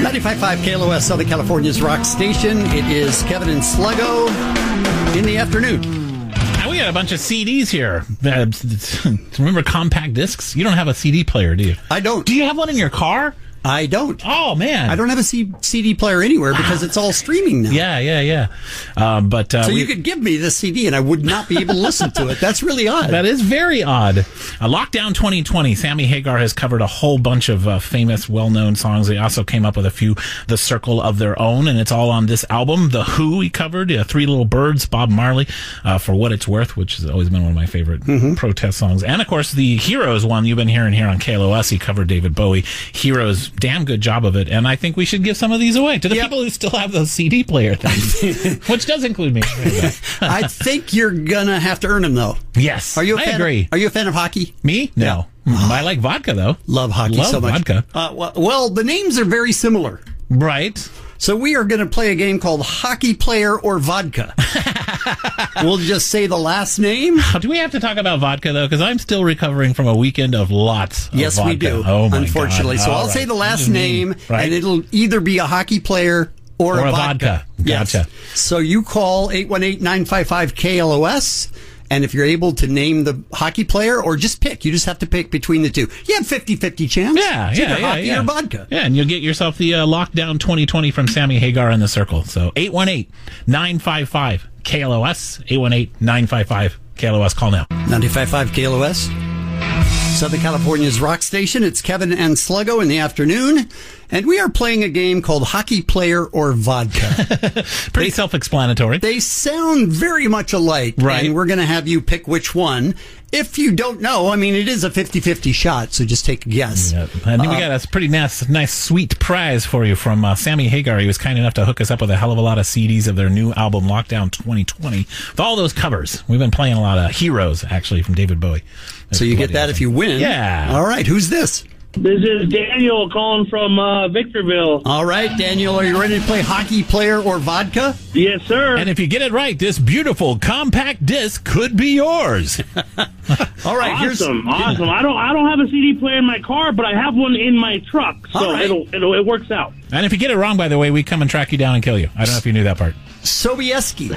95.5 KLOS, Southern California's rock station. It is Kevin and Sluggo in the afternoon. We got a bunch of CDs here. Remember compact discs? You don't have a CD player, do you? I don't. Do you have one in your car? I don't. Oh, man. I don't have a CD player anywhere because it's all streaming now. Yeah. So you could give me the CD and I would not be able to listen to it. That's really odd. That is very odd. Lockdown 2020. Sammy Hagar has covered a whole bunch of famous, well-known songs. They also came up with a few, The Circle of Their Own, and it's all on this album. The Who he covered, Three Little Birds, Bob Marley, For What It's Worth, which has always been one of my favorite protest songs. And, of course, the Heroes one you've been hearing here on KLOS. He covered David Bowie. Heroes, damn good job of it, and I think we should give some of these away to the people who still have those CD player things, which does include me. I think you're gonna have to earn them, though. Yes, I agree. Are you a fan of hockey? Me? No. I like vodka, though. Love hockey so much. Vodka. Well, the names are very similar. Right. So we are going to play a game called Hockey Player or Vodka. We'll just say the last name. Do we have to talk about vodka, though? Because I'm still recovering from a weekend of lots of vodka. Yes, we do. Oh, my unfortunately. God. So I'll say the last name, and it'll either be a hockey player or a vodka. Gotcha. Yes. So you call 818-955-KLOS. And if you're able to name the hockey player or just pick, you just have to pick between the two. You have 50-50 chance. It's either hockey or vodka. Yeah, and you'll get yourself the Lockdown 2020 from Sammy Hagar in the Circle. So 818-955-KLOS. 818-955-KLOS. Call now. 95.5 KLOS. Southern California's rock station. It's Kevin and Sluggo in the afternoon. And we are playing a game called Hockey Player or Vodka. Pretty self-explanatory. They sound very much alike. Right. And we're going to have you pick which one. If you don't know, I mean, it is a 50-50 shot, so just take a guess. Yeah. I think we got a pretty nice, sweet prize for you from Sammy Hagar. He was kind enough to hook us up with a hell of a lot of CDs of their new album, Lockdown 2020, with all those covers. We've been playing a lot of Heroes, actually, from David Bowie. So you get that awesome if you win. Yeah. All right, who's this? This is Daniel calling from Victorville. All right, Daniel, are you ready to play Hockey Player or Vodka? Yes, sir. And if you get it right, this beautiful compact disc could be yours. All right, awesome. I don't have a CD player in my car, but I have one in my truck, so it works out. And if you get it wrong, by the way, we come and track you down and kill you. I don't know if you knew that part. Sobieski.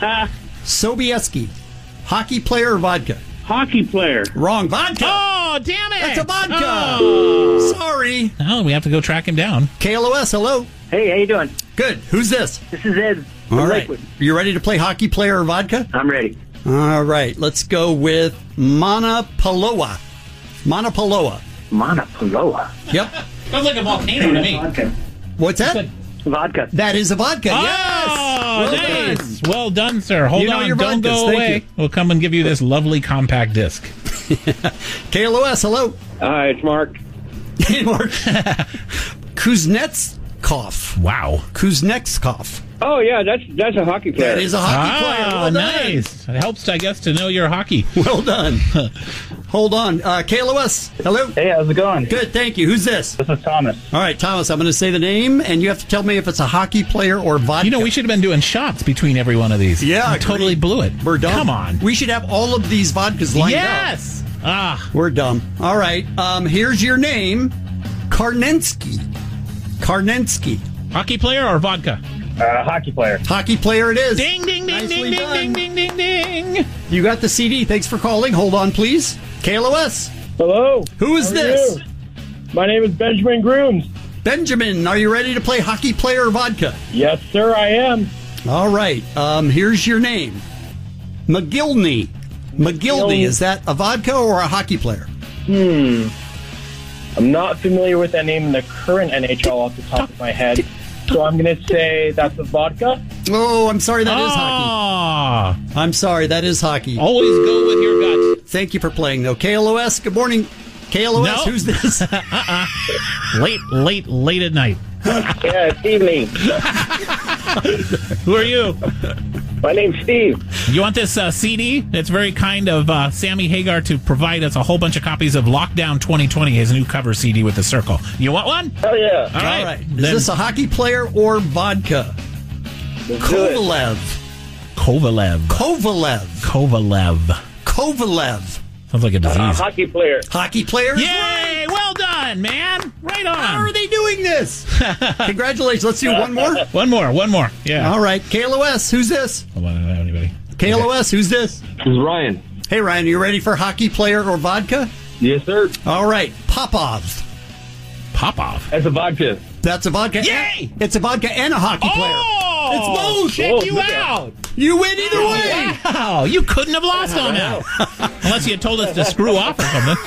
Hockey player or vodka? Hockey player. Wrong. Vodka. Oh, damn it. That's a vodka. Oh. Sorry. Oh, we have to go track him down. KLOS, hello. Hey, how you doing? Good. Who's this? This is Ed. All right. Lakewood. You ready to play Hockey Player or Vodka? I'm ready. All right. Let's go with Mauna Paloa. Mauna Paloa. Yep. Sounds like a volcano to me. Vodka. What's that? Vodka. That is a vodka. Oh, yes. Well nice. done. Well done, sir. Hold on. Your Don't vodkas. go Thank away. you. We'll come and give you this lovely compact disc. KLOS, hello. Hi, it's Mark. Mark. Kuznetsov. Wow. Kuznetsov. Oh, yeah, that's a hockey player. That is a hockey player. Well done. Nice. It helps, I guess, to know your hockey. Well done. Hold on. KLOS, hello. Hey, how's it going? Good, thank you. Who's this? This is Thomas. All right, Thomas, I'm going to say the name, and you have to tell me if it's a hockey player or vodka. You know, we should have been doing shots between every one of these. Yeah, We totally blew it. We're dumb. Come on. We should have all of these vodkas lined up. Yes. We're dumb. All right. Here's your name. Karnensky. Hockey player or vodka? Hockey player. Hockey player it is. Ding, ding, ding, Nicely ding, ding, done. ding, ding, ding, ding. You got the CD. Thanks for calling. Hold on, please. KLOS. Hello. Who is How are this? you? My name is Benjamin Grooms. Benjamin, are you ready to play hockey player or vodka? Yes, sir, I am. All right. Here's your name. McGillney. McGillney. Is that a vodka or a hockey player? I'm not familiar with that name in the current NHL off the top of my head, so I'm going to say that's a vodka. Oh, I'm sorry. That is hockey. I'm sorry. That is hockey. Always go with your gut. Thank you for playing, though. KLOS, good morning. KLOS, No. Who's this? Late at night. Yeah, it's evening. Who are you? My name's Steve. You want this CD? It's very kind of Sammy Hagar to provide us a whole bunch of copies of Lockdown 2020, his new cover CD with the circle. You want one? Hell yeah. All right. All right. Is this a hockey player or vodka? Kovalev. Kovalev. Sounds like a disease. Hockey player. Hockey player is Yay! right. Well done. on, man. Right on. How are they doing this? Congratulations. Let's do one more. One more. Yeah. All right. KLOS, who's this? Hold on, I don't have anybody. KLOS, who's this? This is Ryan. Hey, Ryan, you ready for hockey player or vodka? Yes, sir. All right. Popov. Popov. That's a vodka. That's a vodka. Yay! It's a vodka and a hockey player. Oh! It's both. Check you out. You win either way. Wow. You couldn't have lost on that. Unless you had told us to screw off or something.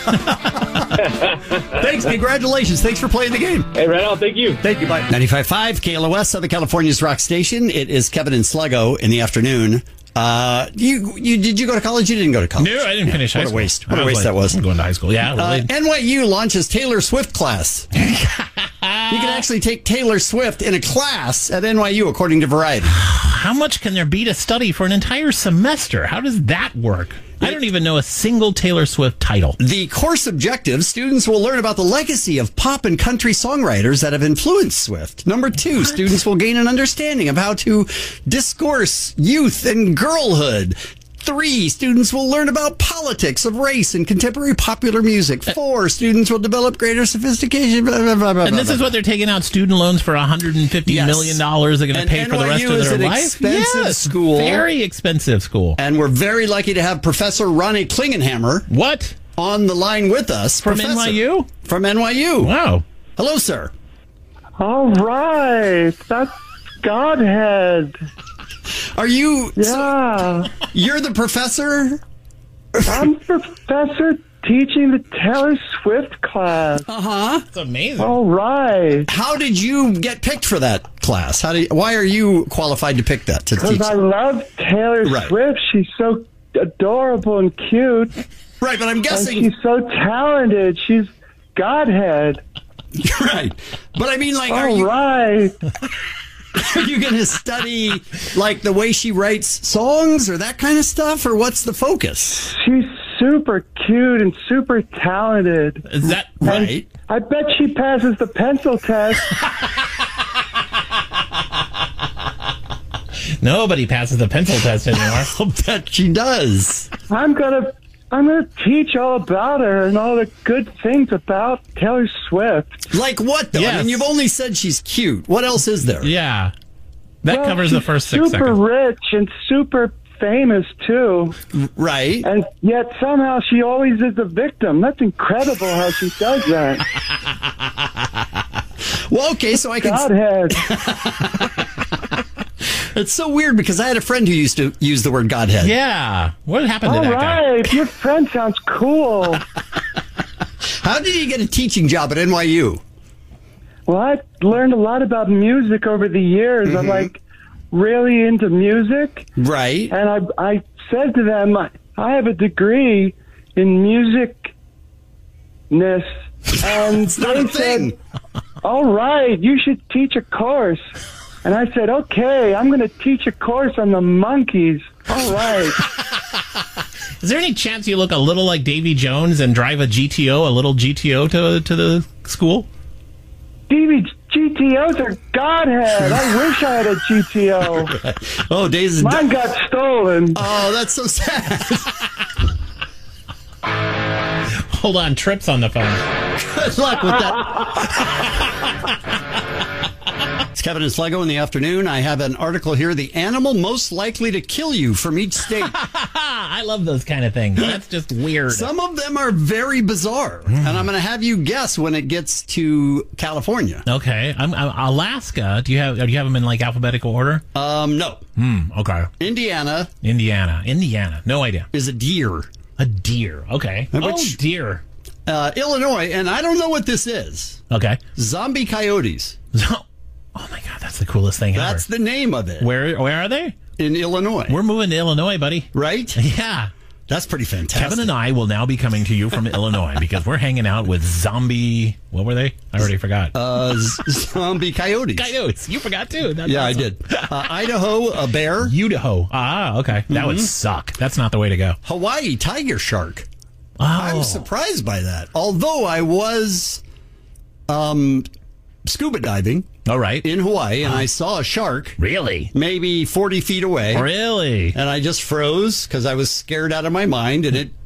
Thanks. Congratulations. Thanks for playing the game. Hey, right on. Thank you. Thank you. Bye. 95.5 KLOS, Southern California's rock station. It is Kevin and Sluggo in the afternoon. Did you go to college? You didn't go to college. No, I didn't finish high What a school. waste. What a waste that was. I'm going to high school. Yeah, really. NYU launches Taylor Swift class. You can actually take Taylor Swift in a class at NYU, according to Variety. How much can there be to study for an entire semester? How does that work? I don't even know a single Taylor Swift title. The course objective, students will learn about the legacy of pop and country songwriters that have influenced Swift. Number 2, students will gain an understanding of how to discourse youth and girlhood. 3, students will learn about politics of race and contemporary popular music. 4, students will develop greater sophistication. Blah, blah, blah, blah, And this is what they're taking out student loans for $150 million. They're going to pay for the rest NYU of is their an life. expensive school. Very expensive school. And we're very lucky to have Professor Ronnie Klingenhammer What? on the line with us. From Professor. NYU? From NYU. Wow. Hello, sir. All right, that's Godhead. Are you... Yeah, You're the professor? I'm professor teaching the Taylor Swift class. Uh-huh. That's amazing. All right, How did you get picked for that class? Why are you qualified to pick that, to teach? because I love Taylor Right. Swift. She's so adorable and cute, Right, but I'm and guessing... she's so talented. She's Godhead. Right. But I mean, like, are All right. you going to study, like, the way she writes songs or that kind of stuff? Or what's the focus? She's super cute and super talented. Is that Right. I bet she passes the pencil test. Nobody passes the pencil test anymore. I'll bet she does. I'm gonna teach all about her and all the good things about Taylor Swift. Like what, though? I Yes. mean, you've only said she's cute. What else is there? Yeah. That Well, covers the she's first 6 super seconds. rich and super famous too, Right. and yet somehow she always is the victim. That's incredible how she does that. Well, okay, so I can... Godhead. It's so weird because I had a friend who used to use the word Godhead. Yeah. What happened to All that guy? right, your friend sounds cool. How did he get a teaching job at NYU? Well, I learned a lot about music over the years. I'm like really into music. Right. And I said to them, I have a degree in musicness. And It's not a they thing. said, all right, you should teach a course. And I said, okay, I'm going to teach a course on the Monkees. All right. Is there any chance you look a little like Davy Jones and drive a little GTO to the school? GTOs are Godhead. I wish I had a GTO. Oh, days... Mine got stolen. Oh, that's so sad. Hold on, Trip's on the phone. Good luck with that. It's Kevin and Sluggo in the afternoon. I have an article here, the animal most likely to kill you from each state. I love those kind of things. That's just weird. Some of them are very bizarre, and I'm going to have you guess when it gets to California. Okay, I'm Alaska. Do you have them in like alphabetical order? No. Okay. Indiana Indiana. No idea. is a deer. A deer. Okay. Which- Deer. Illinois, and I don't know what this is. Okay. Zombie coyotes. Oh my God, that's the coolest thing That's ever. the name of it. Where are they? In Illinois. We're moving to Illinois, buddy. Right? Yeah. That's pretty fantastic. Kevin and I will now be coming to you from Illinois because we're hanging out with zombie. What were they? I already forgot. Zombie coyotes. Coyotes. You forgot too. That's Yeah, awesome. I did. Idaho, a bear. Idaho. Ah, okay. That would suck. That's not the way to go. Hawaii, tiger shark. Oh. I'm surprised by that. Although I was scuba diving All right. in Hawaii and I saw a shark Really? maybe 40 feet away. Really? And I just froze because I was scared out of my mind, and it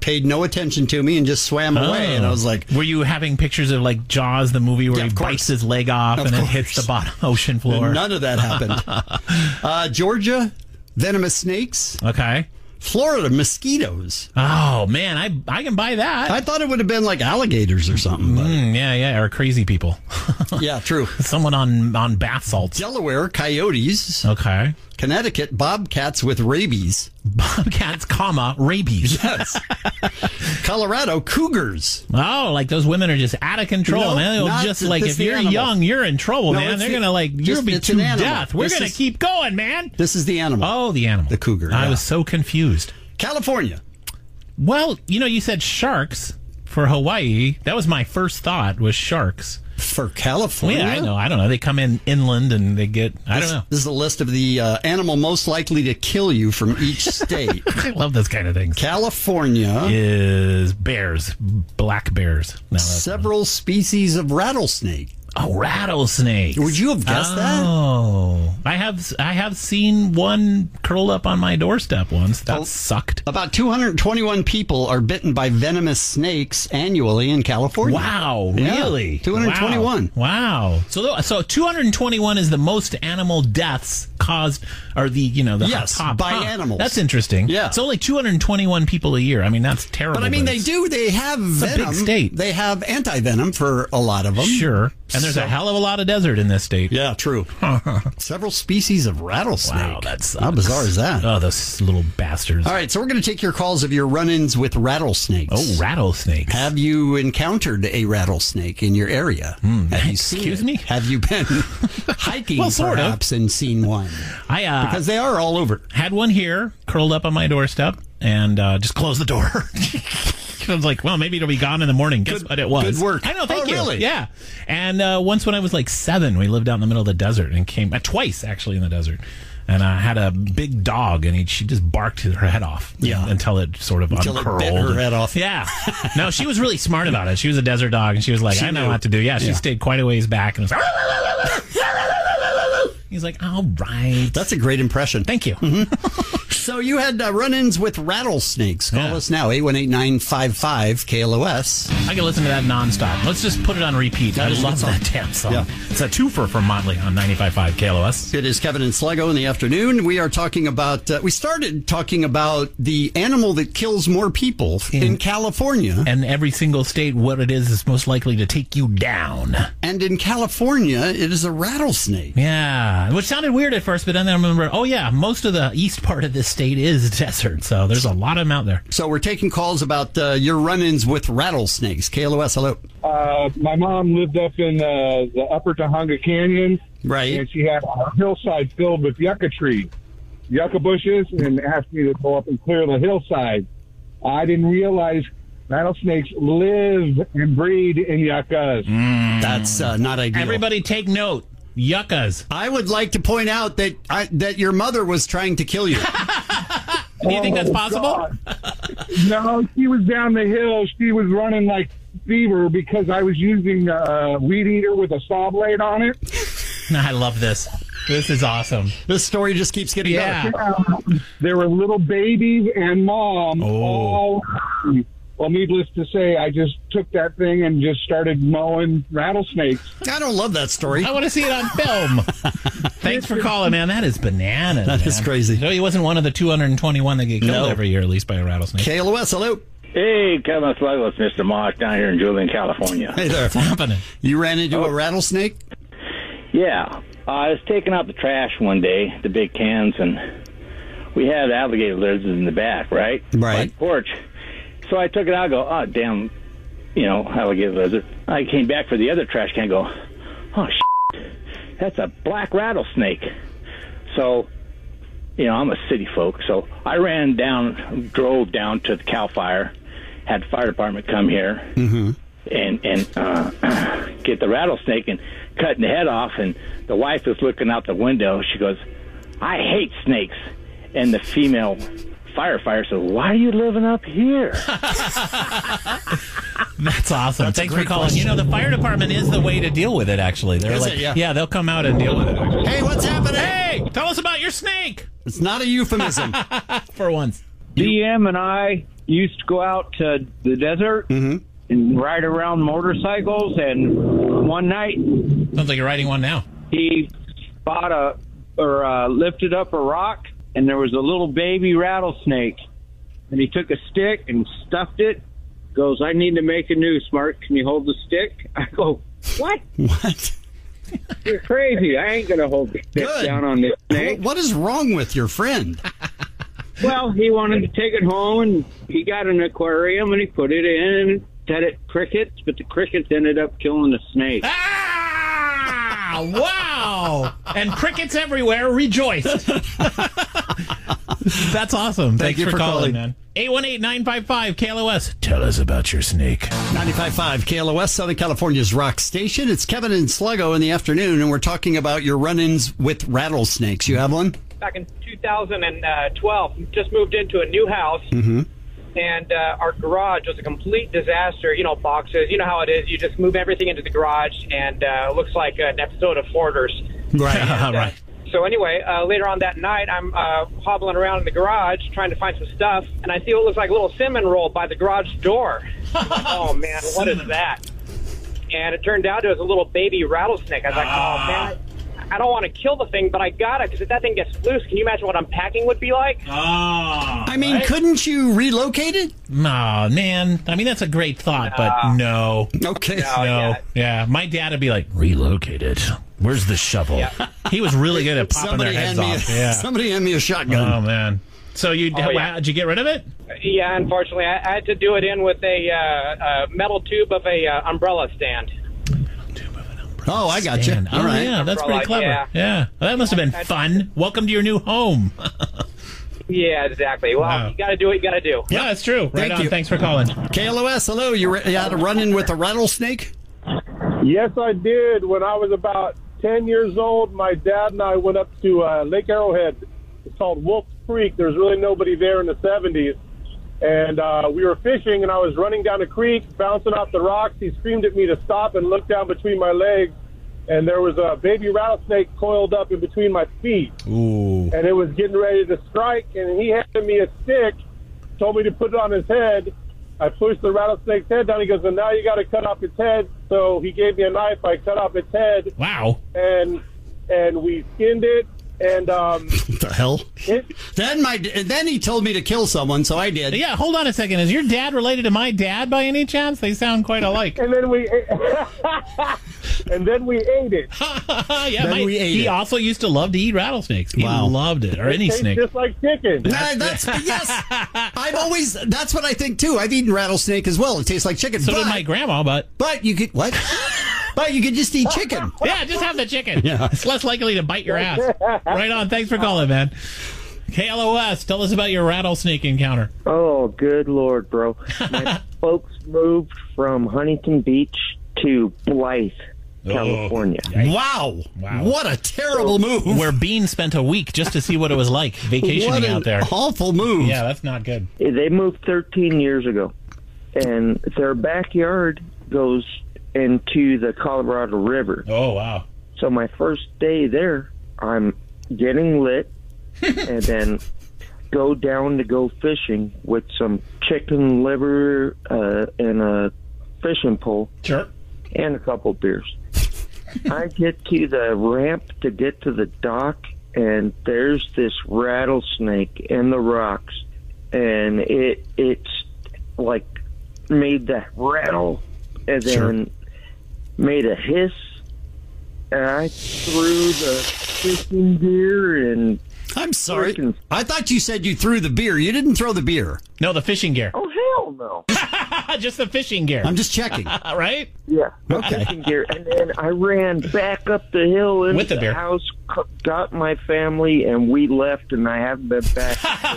paid no attention to me and just swam away. And I was like, were you having pictures of like Jaws, the movie where Yeah, he of course. bites his leg off Of and it course. hits the bottom ocean floor? none of that happened. Georgia, venomous snakes. Okay. Florida, mosquitoes. Oh man, I can buy that. I thought it would have been like alligators or something. But Yeah, or crazy people. yeah, true. Someone on bath salts. Delaware, coyotes. Okay. Connecticut, bobcats with rabies. Bobcats, rabies. Yes. Colorado, cougars. Oh, like those women are just out of control, No, man. They'll not just the- like this if the you're animal. young, you're in trouble, No, man. it's They're the- gonna like you'll just- be it's to an animal. death. We're This gonna is- keep going, man. This is the animal. Oh, the animal, The cougar, I yeah. was so confused. California. Well, you said sharks for Hawaii. That was my first thought was sharks. For Well, California? yeah, I know. I don't know. They come in inland and they get. I don't know. This is a list of the animal most likely to kill you from each state. I love this kind of thing. California, Is bears, black bears. No, that's several species of rattlesnake. Oh, rattlesnakes. Would you have guessed that? Oh, I have seen one curled up on my doorstep once. That Oh. sucked. About 221 people are bitten by venomous snakes annually in California. Wow, Yeah, really? 221. Wow. So 221 is the most animal deaths caused, or the Yes, top by animals. That's interesting. Yeah. It's only 221 people a year. I mean, that's terrible. But I mean, it's- they have a big venom. state. They have anti-venom for a lot of them. Sure. And there's So- a hell of a lot of desert in this state. Yeah, true. Several species of rattlesnake. Wow, that sucks. How bizarre is that? Oh, those little bastards. All right, so we're going to take your calls of your run-ins with rattlesnakes. Oh, rattlesnakes. Have you encountered a rattlesnake in your area? Have you seen Excuse it? me? Have you been hiking Well, sort of. perhaps and seen one? I Because they are all over. had one here curled up on my doorstep and just closed the door. I was like, well, maybe it'll be gone in the morning. Guess what it was? good work. I know, thank Oh, you. really? Yeah. And once when I was like 7, we lived out in the middle of the desert and came twice actually in the desert. And I had a big dog, and she just barked her head off. Yeah. Until it sort of Until it uncurled. bit her head off. Yeah. No, she was really smart about it. She was a desert dog, and she was like, She I know knew. what to do. Yeah, she Yeah. stayed quite a ways back and was like, he's like, all right. That's a great impression. Thank you. So you had run-ins with rattlesnakes. Call Yeah. us now, 818-955-KLOS. I can listen to that nonstop. Let's just put it on repeat. I is a love good song. that damn song. Yeah. It's a twofer from Motley on 95.5 KLOS. It is Kevin and Sluggo in the afternoon. We are talking about, we started talking about the animal that kills more people in California. And every single state, what it is most likely to take you down. And in California, it is a rattlesnake. Yeah, which sounded weird at first, but then I remember, oh yeah, most of the east part of this state is desert, so there's a lot of them out there. So we're taking calls about your run-ins with rattlesnakes. KLOS, hello. My mom lived up in the upper Tahunga Canyon, Right. and she had a hillside filled with yucca trees, yucca bushes, and asked me to go up and clear the hillside. I didn't realize rattlesnakes live and breed in yuccas. That's not ideal. Everybody take note. Yuccas. I would like to point out that that your mother was trying to kill you. Do you think that's possible? God. No, she was down the hill. She was running like fever because I was using a weed eater with a saw blade on it. I love this. This is awesome. This story just keeps getting Yeah. better. There were little babies and mom Oh. all. Well, needless to say, I just took that thing and just started mowing rattlesnakes. I don't love that story. I want to see it on film. Thanks for calling, man. That is bananas. That is man. crazy. No, he wasn't one of the 221 that get killed No. every year, at least by a rattlesnake. KLOS, hello. Hey, Kevin Sluggo, it's Mr. Mosh down here in Julian, California. Hey there. What's happening? You ran into a rattlesnake? Yeah, I was taking out the trash one day, the big cans, and we had alligator lizards in the back, right? Right. Back porch. So I took it out, go, oh, damn, alligator lizard. I came back for the other trash can, go, oh, shit, that's a black rattlesnake. So, I'm a city folk, so I drove down to the CAL FIRE, had the fire department come here and get the rattlesnake and cutting the head off, and the wife is looking out the window. She goes, I hate snakes. And the female firefighter says, why are you living up here? That's awesome. Thanks for calling. The fire department is the way to deal with it, actually. They're Is like, it? Yeah. they'll come out and deal with it. Actually. Hey, what's happening? Hey, tell us about your snake It's not a euphemism. for once. DM and I used to go out to the desert and ride around motorcycles, and one night Sounds like you're riding one now. he lifted up a rock, and there was a little baby rattlesnake, and he took a stick and stuffed it. Goes, I need to make a noose, Mark. Can you hold the stick? I go, what? What? You're crazy. I ain't going to hold the stick Good. down on this snake. What is wrong with your friend? Well, he wanted to take it home, and he got an aquarium, and he put it in and fed it crickets, but the crickets ended up killing the snake. Ah! Wow! And crickets everywhere rejoiced. That's awesome. Thanks you for for calling. man. 818-955-KLOS. Tell us about your snake. 95.5 KLOS, Southern California's rock station. It's Kevin and Sluggo in the afternoon, and we're talking about your run-ins with rattlesnakes. You have one? Back in 2012, we just moved into a new house, and our garage was a complete disaster. You know, boxes. You know how it is. You just move everything into the garage, and it looks like an episode of Hoarders. Right. Right. So anyway, later on that night, I'm hobbling around in the garage trying to find some stuff, and I see what looks like a little cinnamon roll by the garage door. Oh, man, what is that? And it turned out it was a little baby rattlesnake. I was like, oh, man, I don't want to kill the thing, but I got it, because if that thing gets loose, can you imagine what unpacking would be like? I mean, couldn't you relocate it? No, man. I mean, that's a great thought, but no. Okay. No. Yeah. My dad would be like, relocate it. Where's the shovel? Yeah. He was really good at popping their heads off. Somebody hand me a shotgun. Oh, man. So did you get rid of it? Yeah, unfortunately. I had to do it in with a metal tube of a umbrella stand. Oh, I got you. All right. Yeah, that's pretty clever. Yeah. Well, that must have been fun. Welcome to your new home. Yeah, exactly. Well, Wow. You got to do what you got to do. Yeah, that's true. Right Thank on. you. Thanks for calling. KLOS, hello. You had a run-in with a rattlesnake? Yes, I did. When I was about 10 years old, my dad and I went up to Lake Arrowhead. It's called Wolf Creek. There's really nobody there in the 70s. And we were fishing, and I was running down a creek, bouncing off the rocks. He screamed at me to stop and look down between my legs. And there was a baby rattlesnake coiled up in between my feet. Ooh. And it was getting ready to strike, and he handed me a stick, told me to put it on his head. I pushed the rattlesnake's head down. He goes, and now you got to cut off its head. So he gave me a knife. I cut off its head. Wow. And we skinned it. And What the hell? Then he told me to kill someone, so I did. Yeah, hold on a second. Is your dad related to my dad by any chance? They sound quite alike. and then we ate it. Yeah, he also used to love to eat rattlesnakes. He loved it, or any tastes snake. just like chicken. Yes. That's what I think too. I've eaten rattlesnake as well. It tastes like chicken. So did my grandma, but you could what? But you could just eat chicken. Yeah, just have the chicken. Yeah. It's less likely to bite your ass. Right on. Thanks for calling, man. KLOS, tell us about your rattlesnake encounter. Oh, good Lord, bro. My folks moved from Huntington Beach to Blythe, California. Wow. What a terrible move. Where Bean spent a week just to see what it was like vacationing out there. Awful move. Yeah, that's not good. They moved 13 years ago, and their backyard goes into the Colorado River. Oh, wow. So my first day there, I'm getting lit and then go down to go fishing with some chicken liver and a fishing pole. Sure. And a couple beers. I get to the ramp to get to the dock, and there's this rattlesnake in the rocks, and it's like made that rattle and then made a hiss, and I threw the fishing gear and... I'm sorry. I thought you said you threw the beer. You didn't throw the beer. No, the fishing gear. Oh, hell no. Just the fishing gear. I'm just checking. Right? Yeah. Okay. Fishing gear. And then I ran back up the hill into with the beer. House, got my family, and we left, and I haven't been back.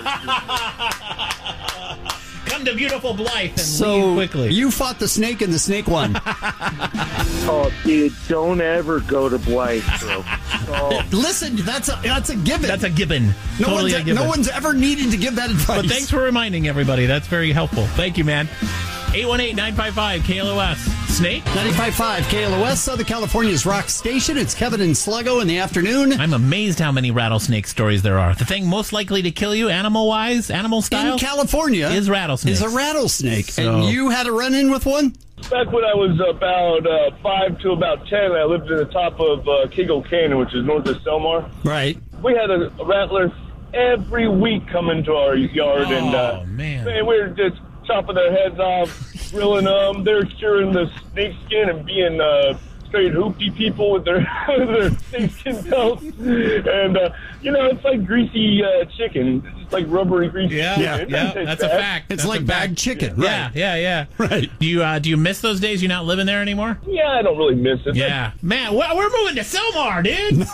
Come to beautiful Blythe and So leave quickly. you fought the snake and the snake won. Oh, dude, don't ever go to Blythe, bro. Oh. Listen, that's a given. That's a given. Totally a given. No one's ever needed to give that advice. But thanks for reminding everybody. That's very helpful. Thank you, man. 818-955-KLOS. Snake. 95.5 KLOS, Southern California's rock station. It's Kevin and Sluggo in the afternoon. I'm amazed how many rattlesnake stories there are. The thing most likely to kill you, animal-wise, animal style, in California is rattlesnakes. Is a rattlesnake. So- And you had a run-in with one? Back when I was about 5 to about 10, I lived at the top of Kegel Canyon, which is north of Selmar. Right. We had a rattler every week come into our yard, man, we were just chopping their heads off, grilling them. They're curing the snake skin and being straight hoopty people with their snake skin pelts. And, it's like greasy chicken. It's like rubbery greasy chicken. Yeah, that's a fact. It's That's like a bagged fact. chicken. Right. Yeah. Right. Do you miss those days? You're not living there anymore? Yeah, I don't really miss it. Yeah. Man, we're moving to Selmar, dude.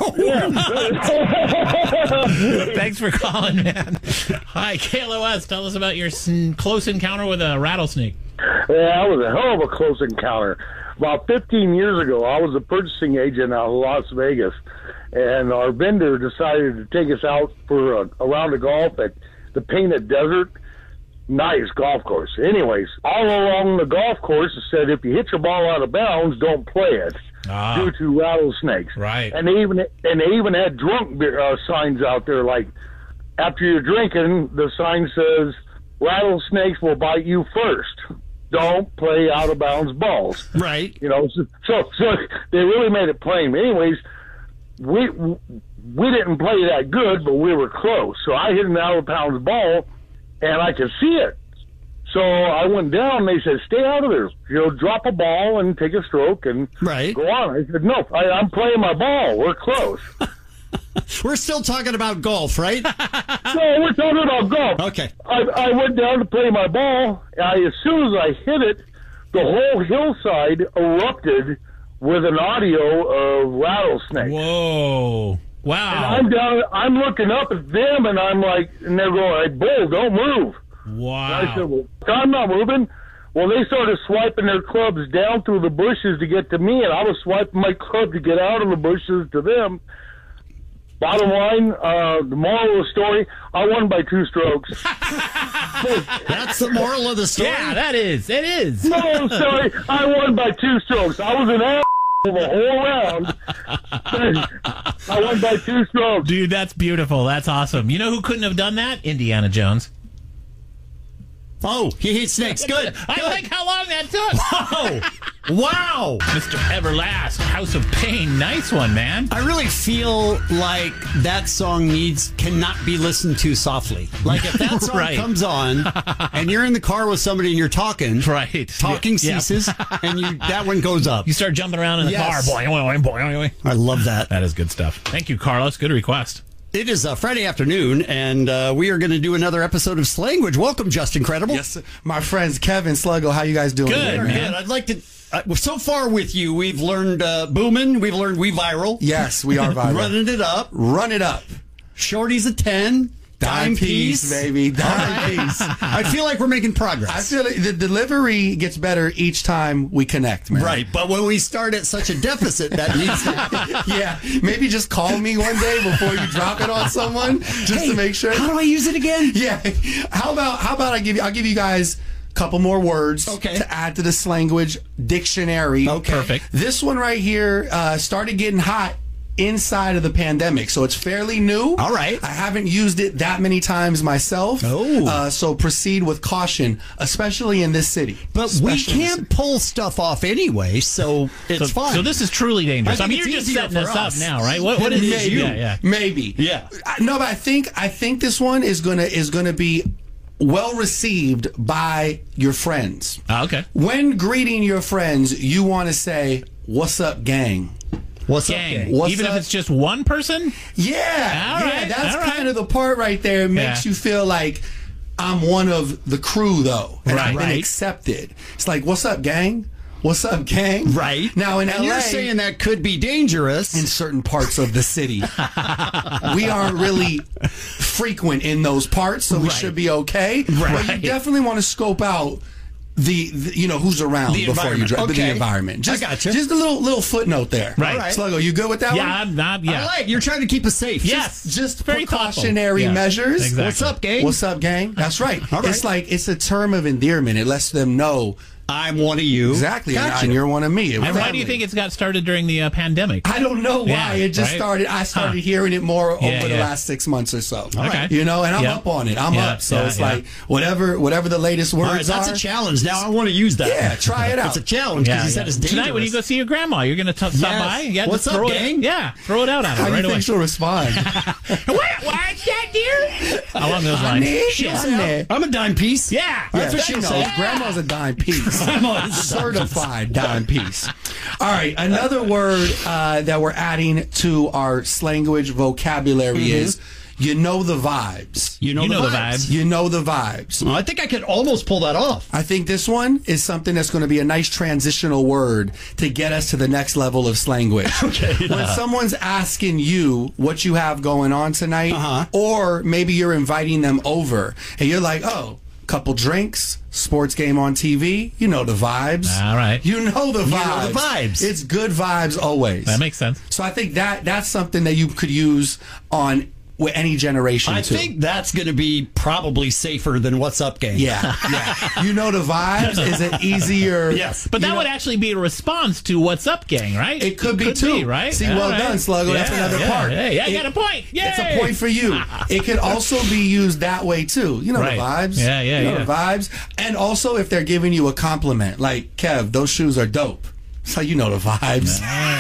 Thanks for calling, man. Hi, KLOS. Tell us about your close encounter with a rattlesnake. Yeah, that was a hell of a close encounter. About 15 years ago, I was a purchasing agent out of Las Vegas, and our vendor decided to take us out for a round of golf at the Painted Desert. Nice golf course. Anyways, all along the golf course, it said if you hit your ball out of bounds, don't play it due to rattlesnakes. Right. And they even had drunk signs out there, like after you're drinking, the sign says rattlesnakes will bite you first. Don't play out of bounds balls. Right. So they really made it plain. Anyways, we didn't play that good, but we were close. So I hit an out of bounds ball, and I could see it. So I went down, and they said, stay out of there. Drop a ball and take a stroke and go on. I said, no, I'm playing my ball. We're close. We're still talking about golf, right? No, we're talking about golf. Okay. I went down to play my ball. As soon as I hit it, the whole hillside erupted with an audio of rattlesnakes. Whoa. Wow. And I'm down, I'm looking up at them, and I'm like, and they're going, hey, bull, don't move. Wow. And I said, well, I'm not moving. Well, they started swiping their clubs down through the bushes to get to me, and I was swiping my club to get out of the bushes to them. Bottom line, the moral of the story, I won by 2 strokes. That's the moral of the story? Yeah, that is. It is. No, I'm sorry. I won by 2 strokes. I was an ass the whole round. I won by 2 strokes. Dude, that's beautiful. That's awesome. You know who couldn't have done that? Indiana Jones. Oh, he hates snakes. Good. I like how long that took. Wow. Mr. Everlast, House of Pain. Nice one, man. I really feel like that song cannot be listened to softly. Like if that song comes on and you're in the car with somebody and you're talking, talking ceases, and that one goes up. You start jumping around in the car. Boing, boing, boing, boing. I love that. That is good stuff. Thank you, Carlos. Good request. It is a Friday afternoon, and we are going to do another episode of Slanguage. Welcome, Just Incredible. Yes, my friends Kevin, Sluggo. How you guys doing? Good, man. I'd like to. So far with you, we've learned booming. We've learned we viral. Yes, we are viral. Running it up. Run it up. Shorty's a 10. Dime piece, baby. Dime piece. I feel like we're making progress. I feel like the delivery gets better each time we connect, man. Right, but when we start at such a deficit, that needs to... Yeah, maybe just call me one day before you drop it on someone, just to make sure. How do I use it again? Yeah. How about I'll give you guys a couple more words to add to the Slanguage dictionary. Okay. Perfect. This one right here started getting hot inside of the pandemic, so it's fairly new. All right. I haven't used it that many times myself. So proceed with caution, especially in this city. But we can't pull stuff off anyway, so it's fine. So this is truly dangerous. I mean, you're just setting us up now, right? What is maybe, it? Maybe. Yeah. No, but I think this one is gonna be well received by your friends. Okay. When greeting your friends, you want to say, "What's up, gang?" What's gang. up, gang? Even if it's just one person? Yeah. All right, That's all right. kind of the part right there. It makes you feel like I'm one of the crew, though. And I've been accepted. It's like, what's up, gang? What's up, gang? Right. Now, in LA, you're saying that could be dangerous. in certain parts of the city. We aren't really frequent in those parts, so we should be okay. Right. But you definitely want to scope out the who's around before you drive the environment. Just, I gotcha. Just a little footnote there. Right. Sluggo, you good with that one? Yeah. I like you're trying to keep us safe. Yes. Just very precautionary measures. Exactly. What's up, gang? What's up, gang? That's right. All right. It's like it's a term of endearment. It lets them know I'm one of you. Exactly. Gotcha. And you're one of me. And why do you think it's got started during the pandemic? I don't know why. It just right? started. I started hearing it more over the last 6 months or so. Okay. You know, and I'm up on it. I'm up. So it's like whatever the latest words that's are. a challenge. Now I want to use that. Yeah, try it out. It's a challenge because you said it's dangerous. Tonight when you go see your grandma, you're going to stop by. Yeah, what's just up, throw gang? Throw it out on her How do right you away. think she'll respond? What's that, dear? Along those lines. She'll say, I'm a dime piece. Yeah. That's what she she'll knows. say. Grandma's a dime piece. Certified dime piece. All right, another word that we're adding to our language vocabulary is you know the vibes. You know the vibes. You know the vibes. Well, I think I could almost pull that off. I think this one is something that's going to be a nice transitional word to get us to the next level of slanguage. Okay. When someone's asking you what you have going on tonight, or maybe you're inviting them over, and you're like, oh, couple drinks, sports game on TV, you know the vibes. All right. You know the vibes. You know the vibes. It's good vibes always. That makes sense. So I think that's something that you could use on with any generation I too. think that's going to be probably safer than What's Up, Gang. Yeah. You know the vibes is an easier. Yes. But that would actually be a response to What's Up, Gang, right? It could be too. right? See, well done, Sluggo. That's another part. Hey, I got a point. Yay! It's a point for you. It could also be used that way too. You know the vibes. Yeah, you know the vibes. And also if they're giving you a compliment, like, Kev, those shoes are dope. So you know the vibes.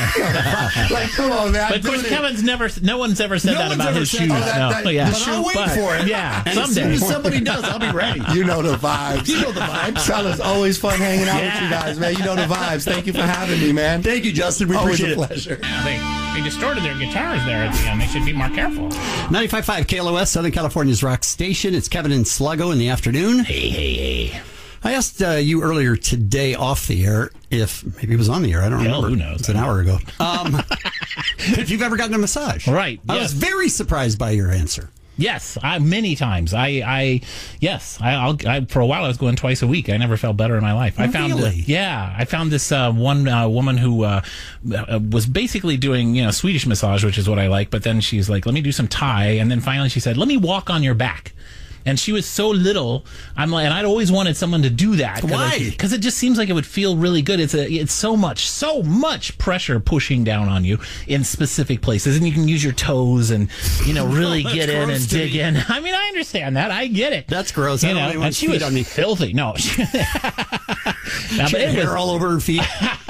Like, come on, man. But of course, no one's ever said that about his shoes. But I'll wait for it. Yeah, and someday. as soon as somebody does, I'll be ready. You know the vibes. You know the vibes. Fellas, always fun hanging out with you guys, man. You know the vibes. Thank you for having me, man. Thank you, Justin. We always appreciate a it. pleasure. Yeah, they distorted their guitars there at the end. They should be more careful. 95.5 KLOS, Southern California's rock station. It's Kevin and Sluggo in the afternoon. Hey. I asked you earlier today off the air if maybe it was on the air. I don't remember. Who knows? It's an hour ago. If you've ever gotten a massage. Right. I was very surprised by your answer. Yes, many times. For a while I was going twice a week. I never felt better in my life. I found this one woman who was basically doing Swedish massage, which is what I like. But then she's like, "Let me do some Thai," and then finally she said, "Let me walk on your back." And she was so little. and I'd always wanted someone to do that. Why? Because it just seems like it would feel really good. It's so much pressure pushing down on you in specific places, and you can use your toes and really get in and dig in. I mean, I understand that. I get it. That's gross. And she was filthy. No, she had hair all over her feet.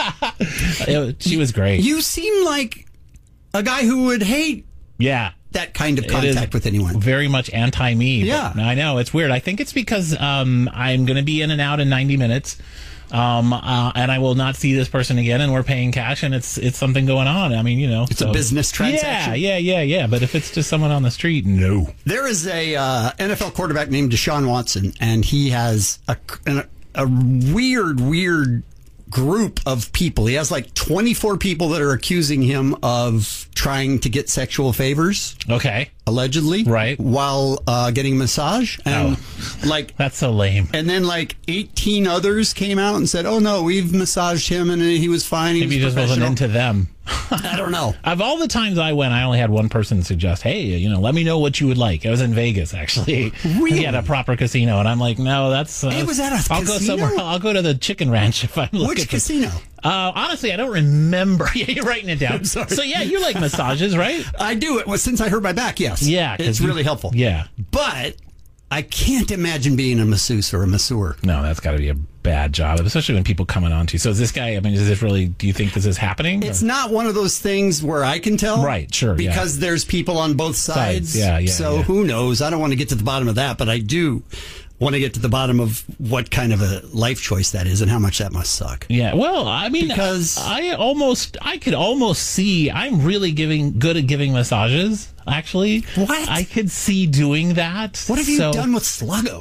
She was great. You seem like a guy who would hate. Yeah. That kind of contact with anyone. Very much anti-me. Yeah. I know. It's weird. I think it's because I'm going to be in and out in 90 minutes. And I will not see this person again, and we're paying cash, and it's something going on. I mean, it's a business transaction. Yeah. But if it's just someone on the street, no. There is a NFL quarterback named Deshaun Watson, and he has a weird group of people. He has like 24 people that are accusing him of trying to get sexual favors. Okay. Allegedly. Right. While getting a massage. And that's so lame. And then 18 others came out and said, "Oh no, we've massaged him and he was fine." Maybe he just wasn't into them. I don't know. Of all the times I went, I only had one person suggest, "Hey, let me know what you would like." I was in Vegas, actually. Really? He had a proper casino, and I'm like, "No, that's." Hey, was that a I'll casino? Go somewhere. I'll go to the Chicken Ranch if I'm looking. Which casino? Honestly, I don't remember. Yeah, you're writing it down. I'm sorry. So yeah, you like massages, right? I do it. Well, since I hurt my back, yes. Yeah, it's really helpful. Yeah, but I can't imagine being a masseuse or a masseur. No, that's got to be a bad job, especially when people coming on to you. So is this guy, is this really, do you think this is happening? It's not one of those things where I can tell. Right, sure. Because there's people on both sides. Yeah. So who knows? I don't want to get to the bottom of that, but I do want to get to the bottom of what kind of a life choice that is and how much that must suck. Yeah, well, because I could almost see, I'm really good at giving massages, actually. What? I could see doing that. What have you done with Sluggo?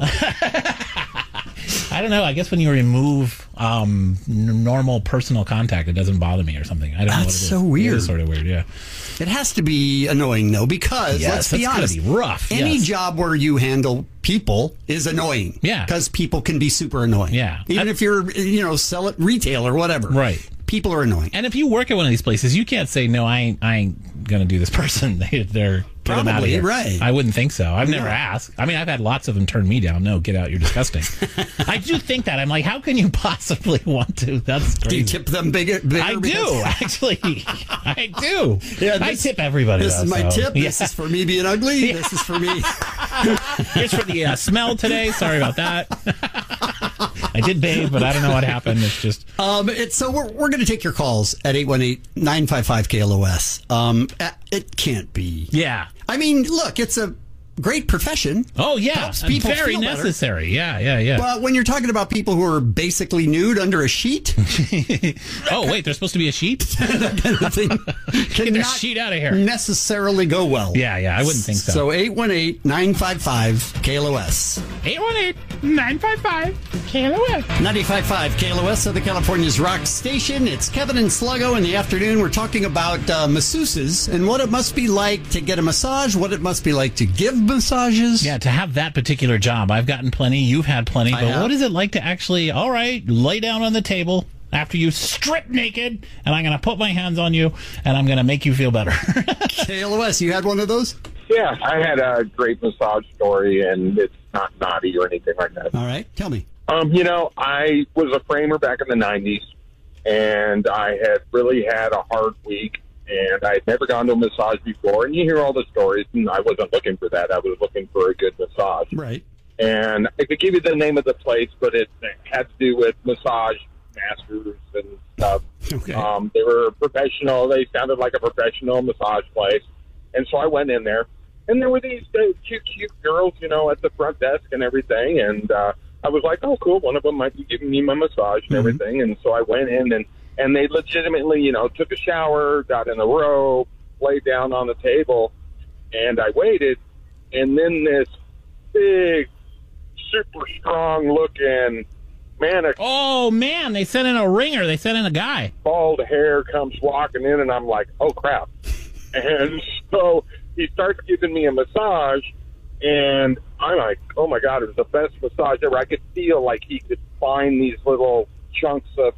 I don't know. I guess when you remove normal personal contact, it doesn't bother me or something. I don't know what it is. That's so weird. It is sort of weird, yeah. It has to be annoying, though, because, let's be honest, be rough. Any job where you handle people is annoying. Yeah. Because people can be super annoying. Yeah. Even if you're, sell it retail or whatever. Right. people are annoying. And if you work at one of these places, you can't say, no, I ain't going to do this person. They're get them out of here. Right. I wouldn't think so. I've never asked. I mean, I've had lots of them turn me down. No, get out. You're disgusting. I do think that. I'm like, how can you possibly want to? That's crazy. Do you tip them bigger? I do, actually. I do. Yeah, I tip everybody. This is my tip. Yeah. This is for me being ugly. Yeah. This is for me. Here's for the smell today. Sorry about that. I did bathe, but I don't know what happened. It's just... So we're going to take your calls at 818-955-KLOS. It can't be. Yeah. I mean, look, it's a great profession. Oh, yeah. Helps people very feel better. necessary. Yeah. But when you're talking about people who are basically nude under a sheet... Oh, wait, there's supposed to be a sheet? That kind of thing Get the sheet out of here. necessarily go well. Yeah, I wouldn't think so. So 818-955-KLOS. 818-955-KLOS. 95.5 KLOS, Southern California's rock station. It's Kevin and Sluggo in the afternoon. We're talking about masseuses and what it must be like to get a massage, what it must be like to give massages. Yeah, to have that particular job. I've gotten plenty. You've had plenty. But what is it like to actually, all right, lay down on the table after you strip naked, and I'm going to put my hands on you, and I'm going to make you feel better. KLOS, you had one of those? Yeah, I had a great massage story, and it's not naughty or anything like that. All right, tell me. I was a framer back in the 90s, and I had really had a hard week, and I had never gone to a massage before. And you hear all the stories, and I wasn't looking for that. I was looking for a good massage. Right. And I could give you the name of the place, but it had to do with massage masters and stuff. Okay. They were professional. They sounded like a professional massage place. And so I went in there, and there were these cute girls, at the front desk and everything. And I was like, oh, cool. One of them might be giving me my massage and everything. And so I went in, and they legitimately, took a shower, got in a row, laid down on the table, and I waited. And then this big, super strong-looking mannequin. Oh, man, they sent in a ringer. They sent in a guy. Bald hair comes walking in, and I'm like, oh, crap. And so he starts giving me a massage, and I'm like, oh, my God, it was the best massage ever. I could feel like he could find these little chunks of,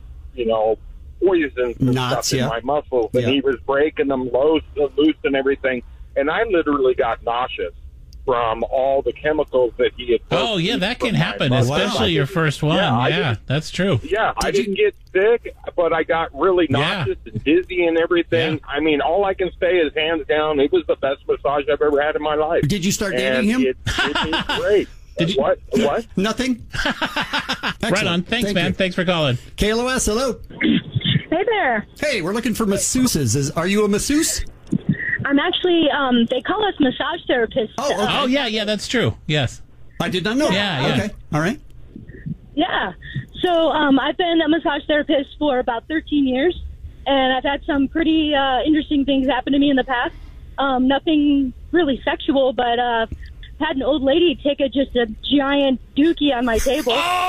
poisons and stuff in my muscles, and he was breaking them loose and everything. And I literally got nauseous from all the chemicals that he had. Oh, yeah, that can happen, especially your first one. Yeah, that's true. Yeah, I didn't get sick, but I got really nauseous and dizzy and everything. Yeah. I mean, all I can say is, hands down, it was the best massage I've ever had in my life. Did you start dating him? It was great. Did you? What? Nothing? Right on. Thanks, man. Thanks for calling. KLOS, hello. Hey there. Hey, we're looking for masseuses. Are you a masseuse? I'm actually, they call us massage therapists. Oh, yeah, that's true. Yes. I did not know that. Yeah. Okay, all right. Yeah. So I've been a massage therapist for about 13 years, and I've had some pretty interesting things happen to me in the past. Nothing really sexual, but had an old lady take just a giant dookie on my table.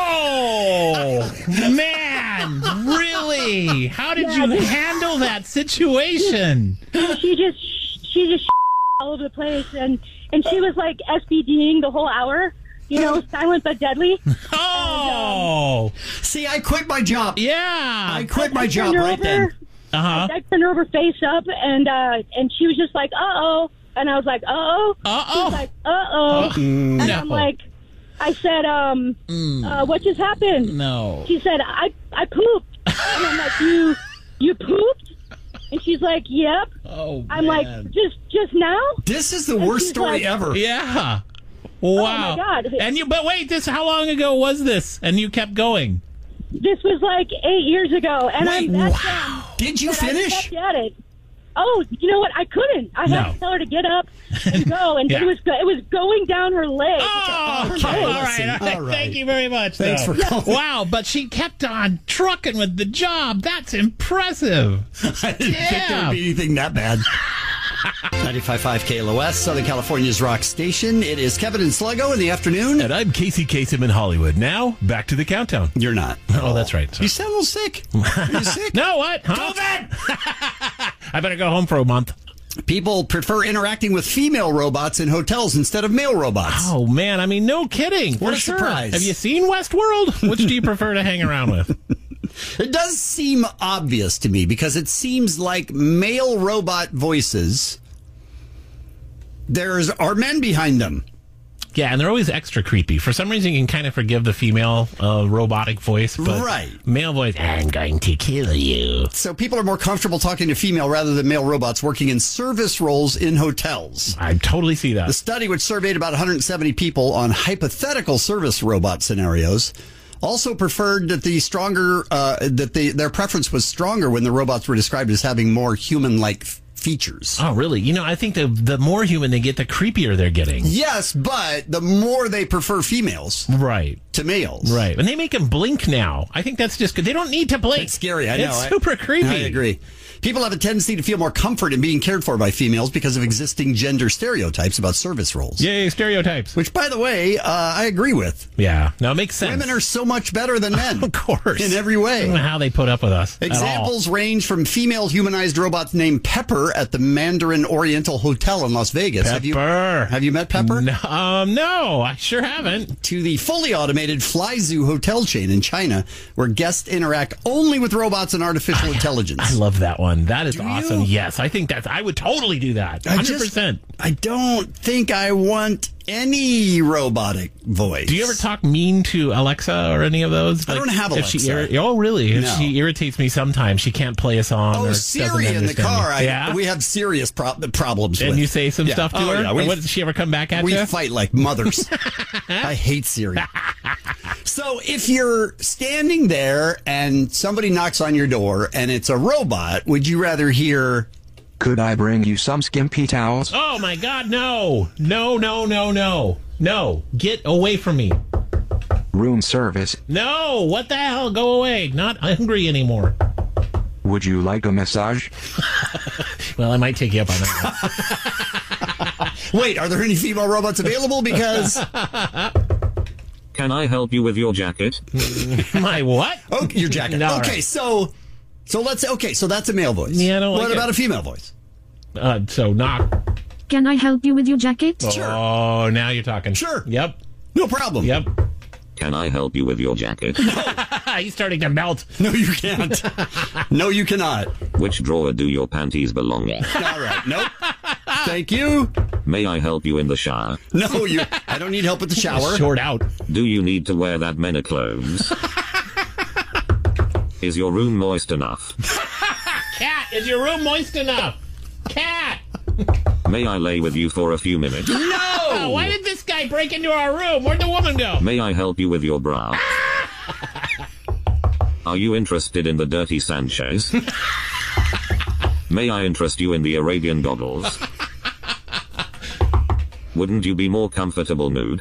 Oh, man. Really? How did you handle that situation? She just all over the place, and she was like SBDing the whole hour, silent but deadly. Oh! See, I quit my job. Yeah! I quit my job right then. Uh-huh. I turned her over face up, and she was just like, uh-oh. And I was like, uh-oh. Uh-oh. She was like, uh-oh. And I'm like, I said, what just happened? No. She said, I pooped. And I'm like, you pooped? And she's like, yep. Oh, I'm like, just now? This is the worst story ever. Yeah. Wow. Oh, my God. But wait, how long ago was this? And you kept going? This was like 8 years ago. And Did you finish? I kept at it. Oh, you know what? I couldn't. I had to tell her to get up and go, and it was going down her leg. Oh, okay. All right. Thank you very much. Thanks for calling. Wow, but she kept on trucking with the job. That's impressive. I didn't think there would be anything that bad. 95.5 KLOS, Southern California's rock station. It is Kevin and Sluggo in the afternoon. And I'm Casey Kasem in Hollywood. Now, back to the countdown. You're not. Oh, that's right. You sound a little sick. Are you sick? No, what? COVID! I better go home for a month. People prefer interacting with female robots in hotels instead of male robots. Oh, man. I mean, no kidding. What a surprise. Have you seen Westworld? Which do you prefer to hang around with? It does seem obvious to me because it seems like male robot voices, are men behind them. Yeah, and they're always extra creepy. For some reason, you can kind of forgive the female robotic voice, but male voice, I'm going to kill you. So people are more comfortable talking to female rather than male robots working in service roles in hotels. I totally see that. The study, which surveyed about 170 people on hypothetical service robot scenarios, also preferred that their preference was stronger when the robots were described as having more human-like features. Oh, really? You know, I think the more human they get, the creepier they're getting. Yes, but the more they prefer females. Right. To males. Right. And they make them blink now. I think that's just good. They don't need to blink. It's scary, I know. It's super creepy. I agree. People have a tendency to feel more comfort in being cared for by females because of existing gender stereotypes about service roles. Yay, stereotypes. Which, by the way, I agree with. Yeah. No, it makes sense. Women are so much better than men. Of course. In every way. I don't know how they put up with us. Examples range from female humanized robots named Pepper at the Mandarin Oriental Hotel in Las Vegas. Pepper. Have you met Pepper? No, I sure haven't. To the fully automated Fly Zoo hotel chain in China, where guests interact only with robots and artificial intelligence. I love that one. That is Do awesome. you? Yes, I think I would totally do that. 100%. I don't think I want any robotic voice. Do you ever talk mean to Alexa or any of those? I don't have Alexa. Oh, really? If No. she irritates me sometimes. She can't play a song. Oh, or Siri doesn't in the car. Yeah? We have serious problems with. And you say some stuff to her? Yeah, Or does she ever come back at we you? fight like mothers. I hate Siri. So if you're standing there and somebody knocks on your door and it's a robot, would you rather hear... Could I bring you some skimpy towels? Oh, my God, no. No, no, no, no. No, get away from me. Room service. No, what the hell? Go away. Not hungry anymore. Would you like a massage? Well, I might take you up on that. Wait, are there any female robots available? Because... Can I help you with your jacket? My what? Oh, your jacket. No, okay, right. so that's a male voice. Yeah, I don't like What it. about a female voice? So knock. Can I help you with your jacket? Sure. Oh, now you're talking. Sure. Yep. No problem. Yep. Can I help you with your jacket? He's starting to melt. No, you can't. No, you cannot. Which drawer do your panties belong in? All right. Nope. Thank you. May I help you in the shower? No, I don't need help with the shower. Short out. Do you need to wear that many clothes? Is your room moist enough? Cat, is your room moist enough? Cat! May I lay with you for a few minutes? No! Why did this guy break into our room? Where'd the woman go? May I help you with your bra? Are you interested in the dirty Sanchez? May I interest you in the Arabian goggles? Wouldn't you be more comfortable nude?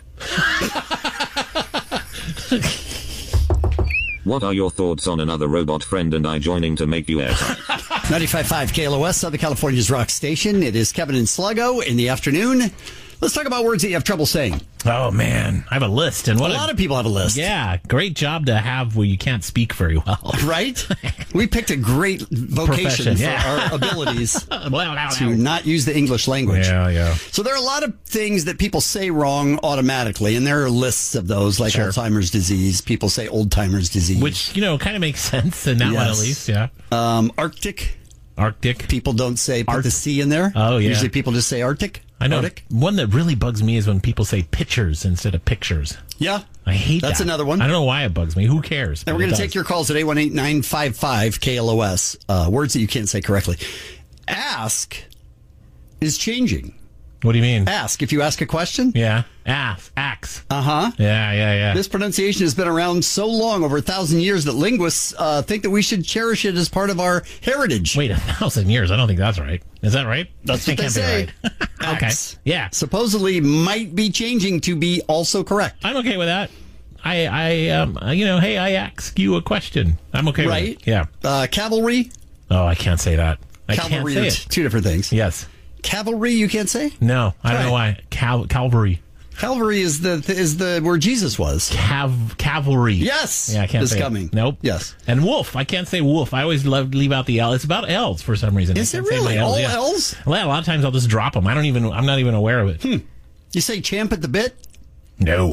What are your thoughts on another robot friend and I joining to make you airtight? 95.5 KLOS, Southern California's rock station. It is Kevin and Sluggo in the afternoon. Let's talk about words that you have trouble saying. Oh, man. I have a list. And A lot of people have a list. Yeah. Great job to have where you can't speak very well. Right? We picked a great vocation for our abilities to not use the English language. Yeah. So there are a lot of things that people say wrong automatically, and there are lists of those, like Alzheimer's disease. People say old-timers disease. Which, kind of makes sense in that one at least, yeah. Arctic. People don't say put the C in there. Oh, yeah. Usually people just say Arctic. I know. Arctic. One that really bugs me is when people say pictures instead of pictures. Yeah. I hate that. That's another one. I don't know why it bugs me. Who cares? And we're going to take your calls at 818-955-KLOS. Words that you can't say correctly. Ask is changing. What do you mean? Ask. If you ask a question? Yeah. Ax. Uh-huh. Yeah. This pronunciation has been around so long, over 1,000 years, that linguists think that we should cherish it as part of our heritage. Wait, 1,000 years? I don't think that's right. Is that right? That's what they say. Okay. Yeah. Supposedly might be changing to be also correct. I'm okay with that. Hey, I ask you a question. I'm okay with it. Yeah. Cavalry? Oh, I can't say that. Cavalry I are can't say it. two different things. Yes. Cavalry, you can't say? No, I don't know why. Calvary. Calvary is the where Jesus was. Cavalry. Yes. Yeah, I can't say coming. It. Nope. Yes. And wolf. I can't say wolf. I always leave out the L. It's about L's for some reason. Is it really? All L's? Well, a lot of times I'll just drop them. I'm not even aware of it. You say champ at the bit? No.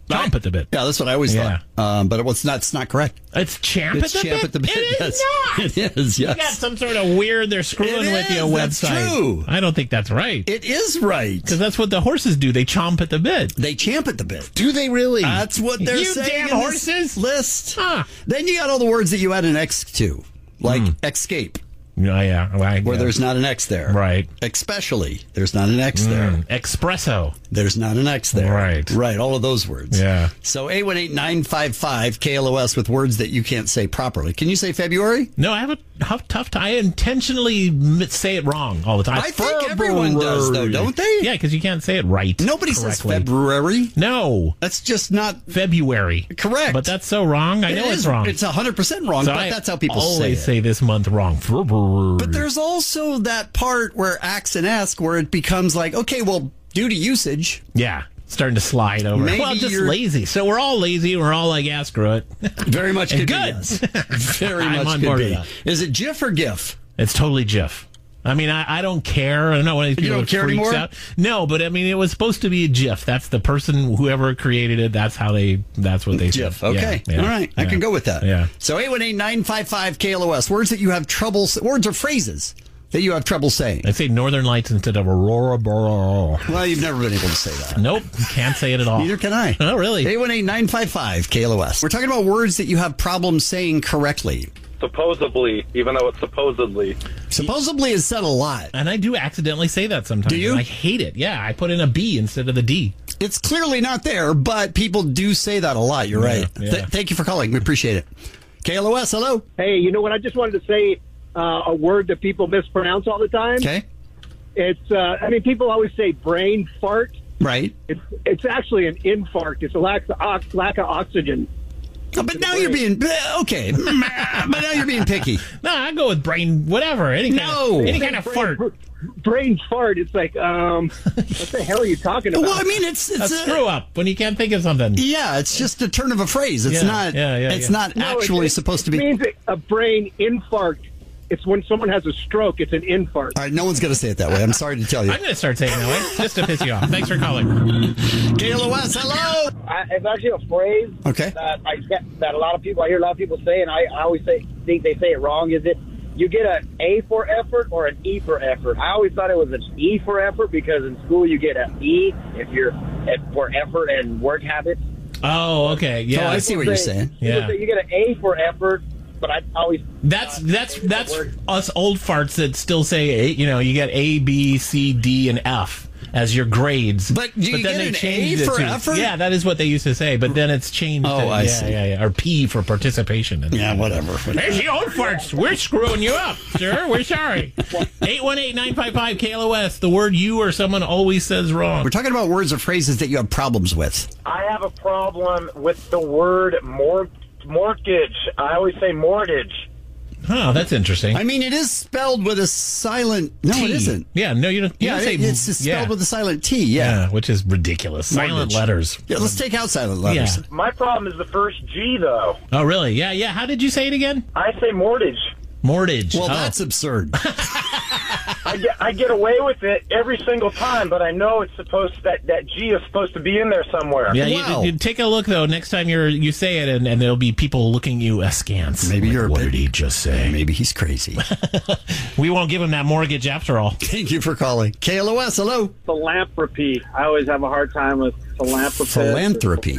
Chomp at the bit. Yeah, that's what I always thought. But it's not correct. It's champ at the bit? Champ at the bit. It is not. It is, yes. You got some sort of weird, they're screwing with you website. That's true. I don't think that's right. It is right. Because that's what the horses do. They chomp at the bit. They champ at the bit. Do they really? That's what they're saying. You damn horses. List. Huh. Then you got all the words that you add an X to, like escape. Yeah. Where there's not an X there. Right. Especially, there's not an X there. Espresso. There's not an X there. Right. Right, all of those words. Yeah. So 818-955-KLOS with words that you can't say properly. Can you say February? No, I have a tough time. I intentionally say it wrong all the time. I think everyone does, though, don't they? Yeah, because you can't say it right. Nobody says February. No. That's just not February. Correct. But that's so wrong. I know it's wrong. It's 100% wrong, So but I that's how people always say it. say this month wrong. But there's also that part where Ax and Esk where it becomes like, okay, well, due to usage. Yeah. Starting to slide over. Maybe Well, just you're lazy. So we're all lazy. We're all like, screw it. Very much could good. be. Yes. Very I'm much on could board be. with that. Is it GIF or GIF? It's totally GIF. I mean, I don't care. I don't know when You don't care freaks anymore? out. No, but I mean, it was supposed to be a GIF. That's the person, whoever created it. That's what they GIF. said. Okay. Yeah, All right. I can go with that. Yeah. So 818-955-KLOS. Words that you have trouble, words or phrases that you have trouble saying. I say Northern Lights instead of Aurora Boreal. Well, you've never been able to say that. Nope. Can't say it at all. Neither can I. Oh, really? 818-955-KLOS. We're talking about words that you have problems saying correctly. Supposedly, even though it's supposedly. Supposedly is said a lot. And I do accidentally say that sometimes. Do you? And I hate it. Yeah, I put in a B instead of the D. It's clearly not there, but people do say that a lot. You're right. Yeah. Thank you for calling. We appreciate it. KLOS, hello. Hey, you know what? I just wanted to say a word that people mispronounce all the time. Okay. It's, people always say brain fart. Right. It's actually an infarct. It's a lack of oxygen. Oh, but now you're being okay. But now you're being picky. No, I go with brain, whatever. Any kind of fart. Brain fart. It's like, what the hell are you talking about? Well, I mean, it's a screw up when you can't think of something. Yeah, it's just a turn of a phrase. It's not. It's not actually supposed to be. It means a brain infarct. It's when someone has a stroke. It's an infarct. All right, no one's going to say it that way. I'm sorry to tell you. I'm going to start saying it that way just to piss you off. Thanks for calling. KLOS, hello. It's actually a phrase Okay. that I hear a lot of people say, and I always think they say it wrong. Is it you get an A for effort or an E for effort? I always thought it was an E for effort because in school you get an E if you're for effort and work habits. Oh, okay. Yeah. I see what you're saying. Yeah. You get an A for effort, but I always That's us old farts that still say, you get A, B, C, D, and F as your grades. But do you then get they an changed A it for to, effort? Yeah, that is what they used to say. But then it's changed. Oh, I see. Yeah. Or P for participation. Yeah, whatever. There's the old farts. We're screwing you up, sir. We're sorry. 818-955-KLOS. The word you or someone always says wrong. We're talking about words or phrases that you have problems with. I have a problem with the word mortgage. I always say mortgage. Oh, that's interesting. I mean, it is spelled with a silent. No, T. it isn't. Yeah, no, you don't. You don't say, it's spelled with a silent T. Yeah, which is ridiculous. Silent Mortgage. letters. Yeah, let's take out silent letters. Yeah. My problem is the first G, though. Oh, really? Yeah. How did you say it again? I say mortgage. Mortgage. Well, that's absurd. I get away with it every single time, but I know it's supposed that G is supposed to be in there somewhere. Yeah, you take a look though. Next time you say it, and there'll be people looking you askance. Maybe you're. What did he just say? Maybe he's crazy. We won't give him that mortgage after all. Thank you for calling. KLOS, hello. Philanthropy. I always have a hard time with philanthropy.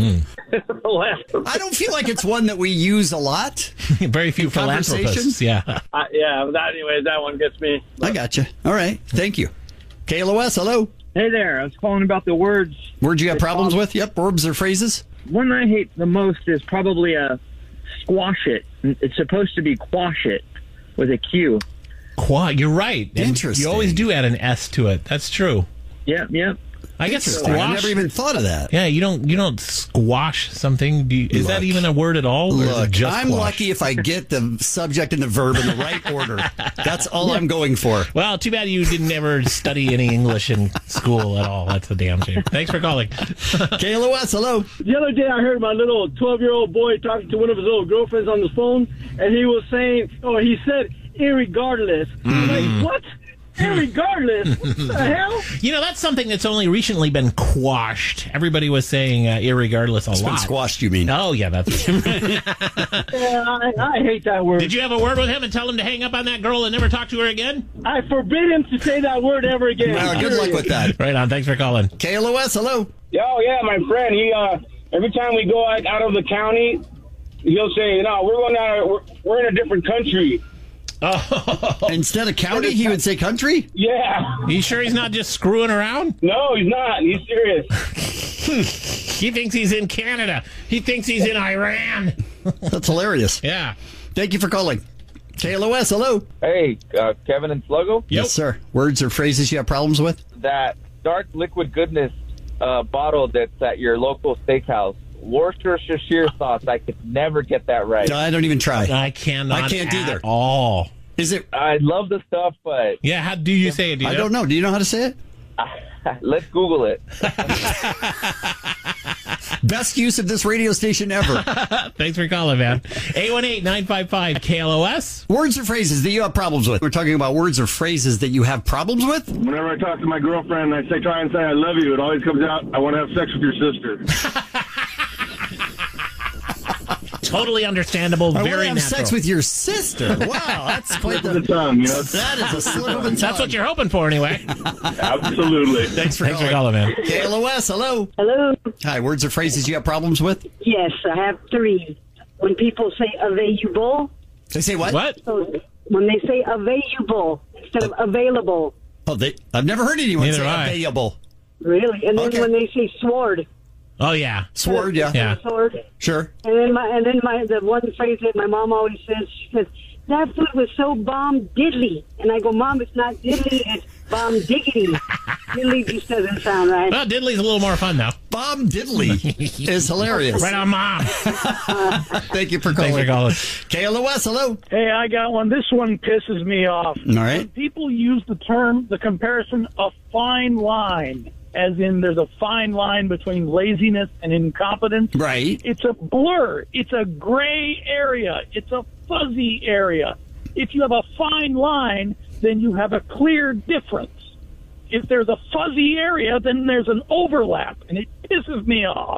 I don't feel like it's one that we use a lot. Very few philanthropists. Yeah. Anyways, that one gets me. I got you. All right. Thank you. KLOS, hello. Hey there. I was calling about the words. Words you have problems with? Yep. Verbs or phrases? One I hate the most is probably squash it. It's supposed to be quash it with a Q. You're right. Interesting. You always do add an S to it. That's true. Yep. I guess Interesting. squash. I never even thought of that. Yeah, you don't squash something. Is that even a word at all? Or is it just I'm squash? lucky if I get the subject and the verb in the right order. That's all I'm going for. Well, too bad you didn't ever study any English in school at all. That's a damn shame. Thanks for calling. KLOS, hello. The other day I heard my little 12-year-old boy talking to one of his little girlfriends on the phone, and he was saying, he said, irregardless. I'm like, what? Irregardless. What the hell? You know, that's something that's only recently been quashed. Everybody was saying irregardless a lot. It's been squashed, you mean? Oh, yeah, that's Yeah, I hate that word. Did you have a word with him and tell him to hang up on that girl and never talk to her again? I forbid him to say that word ever again. Well, good luck with that. Right on. Thanks for calling. KLOS, hello. Oh, yeah, my friend. He every time we go out of the county, he'll say, "No, we're going out. We're in a different country." Oh. Instead of county, he would say country? Yeah. You sure he's not just screwing around? No, he's not. He's serious. He thinks he's in Canada. He thinks he's in Iran. That's hilarious. Yeah. Thank you for calling. KLOS, hello. Hey, Kevin and Sluggo? Yes, sir. Words or phrases you have problems with? That dark liquid goodness bottle that's at your local steakhouse. Worcestershire sauce. I could never get that right. No, I don't even try. I cannot. I can't either. All. Is it? I love the stuff, but Yeah, how do you say it? Do you I don't know. Do you know how to say it? let's Google it. Best use of this radio station ever. Thanks for calling, man. 818-955-KLOS. Words or phrases that you have problems with. We're talking about words or phrases that you have problems with. Whenever I talk to my girlfriend and I try and say I love you, it always comes out, I want to have sex with your sister. Totally understandable. I Very want to have natural. sex with your sister. Wow, that's quite the tongue, you know? That is a slip of the tongue. That's what you're hoping for, anyway. Absolutely. Thanks for calling, calling, man. KLOS, hello. Hello. Hi, words or phrases you have problems with? Yes, I have three. When people say available. They say what? What? So when they say available instead of available. Oh, I've never heard anyone Neither say I. available. Really? And then when they say sword. Oh, yeah. Sword, yeah. Sword. Sure. And then the one phrase that my mom always says, she says, that food was so bomb diddly. And I go, Mom, it's not diddly, it's bomb diggity. Diddly just doesn't sound right. Well, diddly's a little more fun, though. Bomb diddly is hilarious. Right on, Mom. Thank you for calling. Thanks for calling. KLOS, hello. Hey, I got one. This one pisses me off. All right. When people use the comparison of fine line, as in there's a fine line between laziness and incompetence. Right. It's a blur. It's a gray area. It's a fuzzy area. If you have a fine line, then you have a clear difference. If there's a fuzzy area, then there's an overlap, and it pisses me off.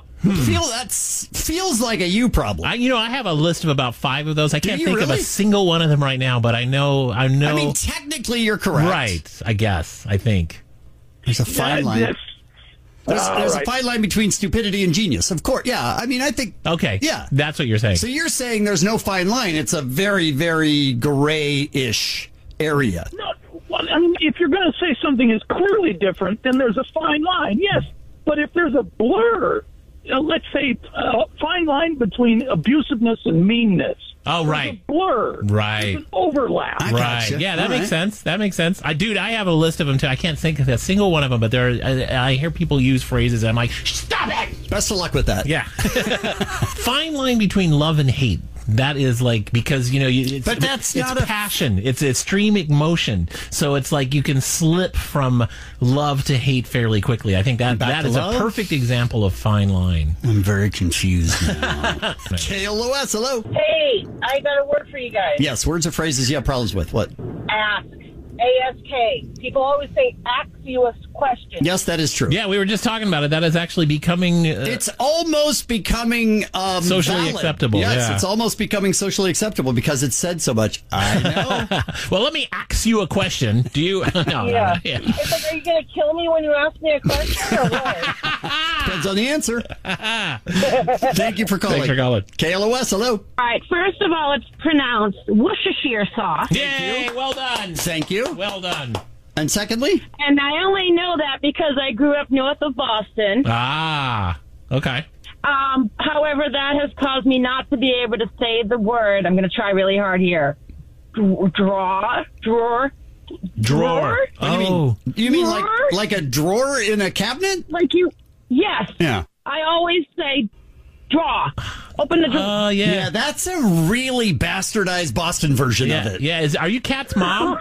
Feels like a you problem. I have a list of about 5 of those. I can't you think of really? a single one of them right now, but I know. I mean, technically, you're correct. Right, I guess. I think. There's a fine line. There's a fine line between stupidity and genius, of course. Yeah, I mean, I think... Okay, yeah, that's what you're saying. So you're saying there's no fine line. It's a very, very gray-ish area. No, well, I mean, if you're going to say something is clearly different, then there's a fine line, yes. But if there's a blur, let's say a fine line between abusiveness and meanness. Oh, right. There's a blur. Right. There's an overlap. Right. Yeah, that makes sense. That makes sense. I have a list of them, too. I can't think of a single one of them, but I hear people use phrases, and I'm like, stop it! Best of luck with that. Yeah. Fine line between love and hate. That is like, because, but that's it's passion. It's extreme emotion. So it's like you can slip from love to hate fairly quickly. I think that is a perfect example of fine line. I'm very confused now. KLOS, hello. Hey, I got a word for you guys. Yes, words or phrases you have problems with. What? Ask. ASK. People always say, ask you a question. Yes, that is true. Yeah, we were just talking about it. That is actually becoming... it's almost becoming... socially valid. acceptable. Yes, yeah. It's almost becoming socially acceptable because it's said so much. I know. Well, let me ask you a question. Do you... No, yeah. Yeah. It's like, are you going to kill me when you ask me a question or what? Depends on the answer. Thank you for calling. Thanks for calling. KLOS, hello. All right, first of all, it's pronounced Worcestershire sauce. Yay, well done. Thank you. Well done. And secondly? And I only know that because I grew up north of Boston. Ah, okay. However, that has caused me not to be able to say the word. I'm going to try really hard here. Drawer. Oh, you mean like a drawer in a cabinet? Yes. Yeah. I always say draw. Open the drawer. Oh, yeah. Yeah, that's a really bastardized Boston version of it. Yeah, are you Kat's mom?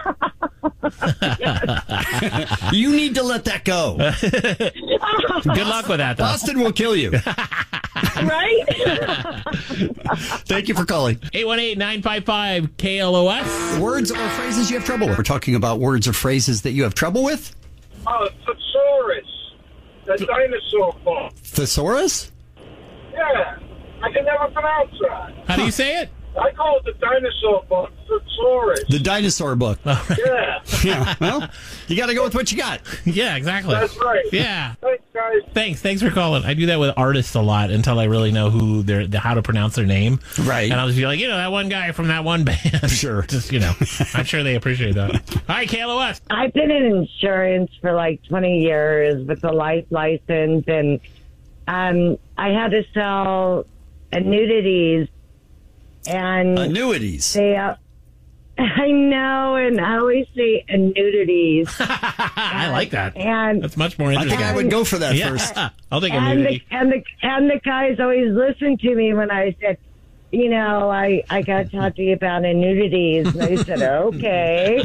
You need to let that go. Good luck with that, though. Boston will kill you. Right? Thank you for calling. 818-955-KLOS. Words or phrases you have trouble with. We're talking about words or phrases that you have trouble with. Thesaurus. The dinosaur book. Thesaurus? Yeah. I can never pronounce that. How do you say it? I call it the dinosaur book. Thesaurus. The dinosaur book. Yeah. Yeah. Well, you got to go with what you got. Yeah, exactly. That's right. Yeah. Thanks, guys. Thanks for calling. I do that with artists a lot until I really know who how to pronounce their name. Right. And I'll just be like, that one guy from that one band. Sure. Just, I'm sure they appreciate that. Hi, KLOS. I've been in insurance for like 20 years with a life license, and I had to sell annuities. And annuities. I know, and I always say annuities. I like that. And that's much more interesting. I think I would go for that first. I'll take annuity. And the guys always listen to me when I said, I got to talk to you about annuities. And they said, okay.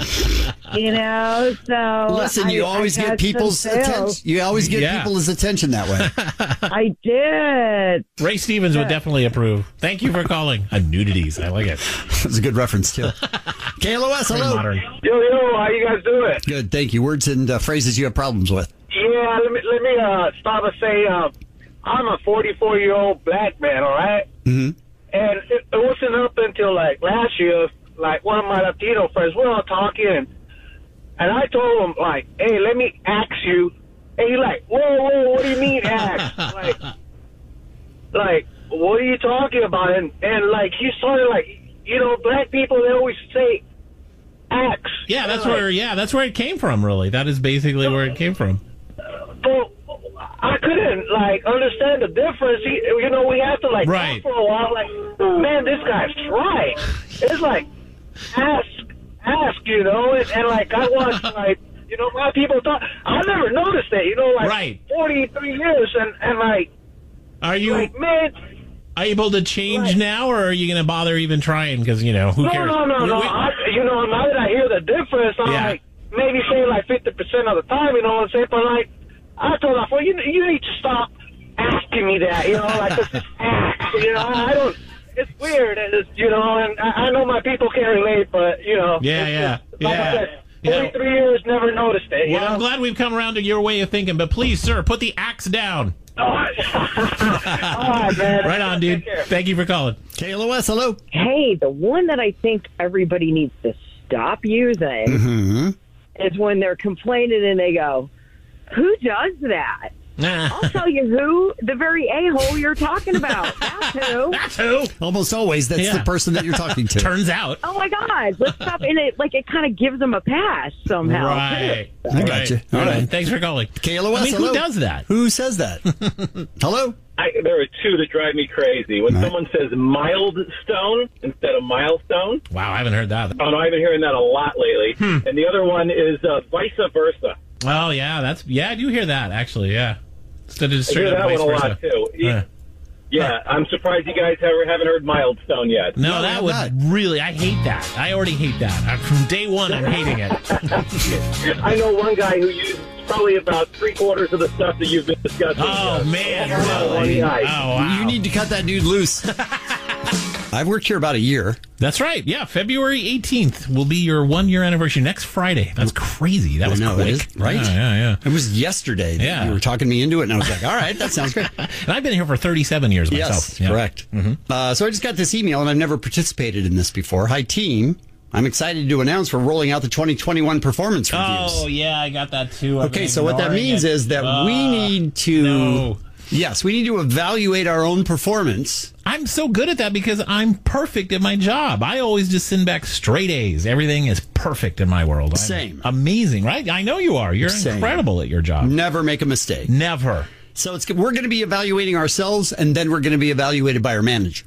So listen, you always get people's attention. You always get people's attention that way. I did. Ray Stevens would definitely approve. Thank you for calling. Annuities. I like it. That's a good reference, too. KLOS, hello. Modern. Yo, how you guys doing? Good, thank you. Words and phrases you have problems with. Yeah, let me stop and say I'm a 44-year-old black man, all right? Mm-hmm. And it wasn't up until like last year, like one of my Latino friends, we were all talking, and I told him like, "Hey, let me ask you." And he's like, "Whoa, what do you mean ask? like, what are you talking about?" And like he started like, black people, they always say ask. Yeah, that's where it came from. Really, that is basically where it came from. But I couldn't understand the difference. We have to talk for a while. Like, man, this guy's right. It's like ask, and like I watch my people talk. I never noticed it. 43 years, and like, are you man? Are you able to change now, or are you going to bother even trying? Because who cares? No. Now that I hear the difference, I'm like maybe say like 50% of the time. But like. I told her, well, you need to stop asking me that, just ask, I don't, it's weird, and I know my people can't relate, but, Yeah. Like I said, 43 years, never noticed it, Well, I'm glad we've come around to your way of thinking, but please, sir, put the axe down. All right, man. Right on, dude. Thank you for calling. KLOS, hello. Hey, the one that I think everybody needs to stop using is when they're complaining and they go, who does that? I'll tell you who. The very a-hole you're talking about. That's who. That's who. Almost always, that's the person that you're talking to. Turns out. Oh, my God. Let's stop. And it kind of gives them a pass somehow. Right. I got you. All right. Thanks for calling. KLOS, hello. Who does that? Who says that? Hello? There are two that drive me crazy. When someone says milestone instead of milestone. Wow, I haven't heard that. Oh, no, I've been hearing that a lot lately. And the other one is vice versa. Oh, yeah, I do hear that, actually, yeah. Instead of just straight I hear that up one a vice lot, versa. too. Yeah, I'm surprised you guys haven't heard milestone yet. No, that would really, I hate that. I already hate that. From day one, I'm hating it. I know one guy who used probably about 3/4 of the stuff that you've been discussing. Oh, man. Really? Oh, wow. You need to cut that dude loose. I've worked here about a year. That's right. Yeah, February 18th will be your 1-year anniversary next Friday. That's crazy. That was quick. It is, right? Yeah. It was yesterday that you were talking me into it, and I was like, all right, that sounds great. And I've been here for 37 years myself. Yes, correct. So I just got this email, and I've never participated in this before. Hi, team. I'm excited to announce we're rolling out the 2021 performance reviews. Oh, yeah, I got that too. Okay, so what that means is that we need to... Yes, we need to evaluate our own performance. I'm so good at that because I'm perfect at my job. I always just send back straight A's. Everything is perfect in my world. Same. Amazing, right? I know you are. You're incredible at your job. Never make a mistake. Never. So we're going to be evaluating ourselves, and then we're going to be evaluated by our manager.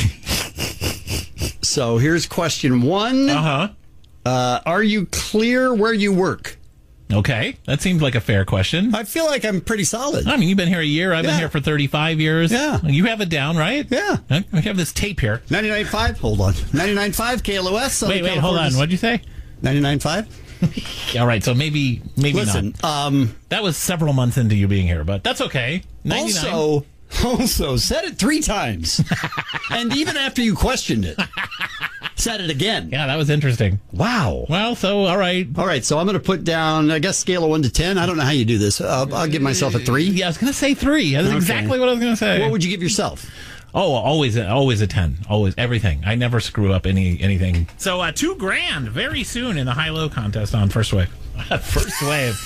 So here's question 1. Are you clear where you work? Okay, that seems like a fair question. I feel like I'm pretty solid. I mean, you've been here a year. I've been here for 35 years. Yeah. You have it down, right? Yeah. I have this tape here. 99.5? Hold on. 99.5 KLOS. Wait, hold on. What'd you say? 99.5? All right, so maybe Listen, not. That was several months into you being here, but that's okay. 99. Also, Also, said it 3 times. And even after you questioned it, said it again. Yeah, that was interesting. Wow. Well, so, all right. All right, so I'm going to put down, I guess, scale of 1 to 10. I don't know how you do this. I'll give myself a 3. Yeah, I was going to say 3. That's exactly what I was going to say. What would you give yourself? Oh, always a 10. Always, everything. I never screw up anything. So, $2,000 very soon in the high-low contest on First Wave. First Wave.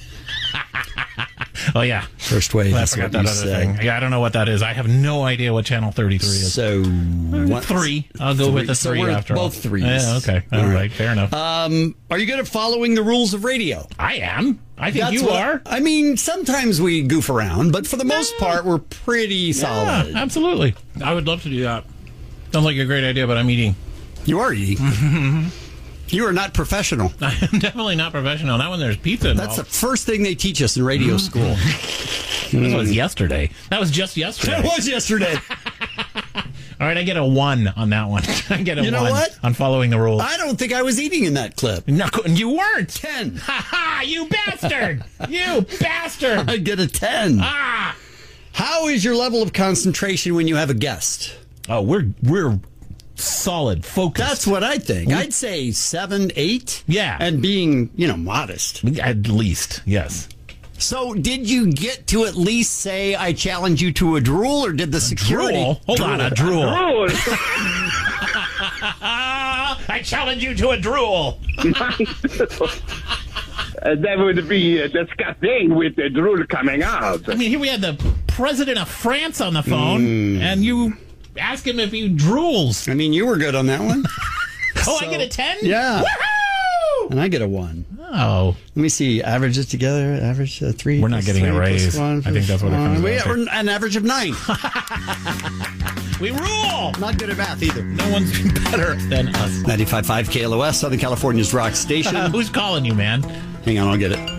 Oh, yeah. First Wave. I forgot that other thing. Yeah, I don't know what that is. I have no idea what Channel 33 is. So, 3. I'll go with the 3 after all. Both 3s. Yeah, okay. All right. Fair enough. Are you good at following the rules of radio? I am. I think you are. I mean, sometimes we goof around, but for the most part, we're pretty solid. Yeah, absolutely. I would love to do that. Sounds like a great idea, but I'm eating. You are eating. You are not professional. I am definitely not professional. Not when there's pizza involved. That's the first thing they teach us in radio school. That was yesterday. That was just yesterday. That was yesterday. All right, I get a 1 on that one. I get a 1 what? on following the rules. I don't think I was eating in that clip. No, you weren't. 10. Ha-ha, you bastard. You bastard. I get a 10. Ah. How is your level of concentration when you have a guest? Oh, we're solid, focused. That's what I think. I'd say 7, 8. Yeah. And being, modest. At least, yes. So, did you get to at least say, I challenge you to a drool, or did the security... Drool? Hold on, a drool. Oh, I challenge you to a drool. that would be disgusting with the drool coming out. I mean, here we had the president of France on the phone, and you ask him if he drools. I mean, you were good on that one. I get a 10? Yeah. Woohoo! And I get a 1. Oh. Let me see. Average it together. Average 3. We're not getting 3 a raise. 1 I think that's what it comes down to. We're an average of 9. We rule! Not good at math either. No one's better than us. 95.5 KLOS, Southern California's rock station. Who's calling you, man? Hang on, I'll get it.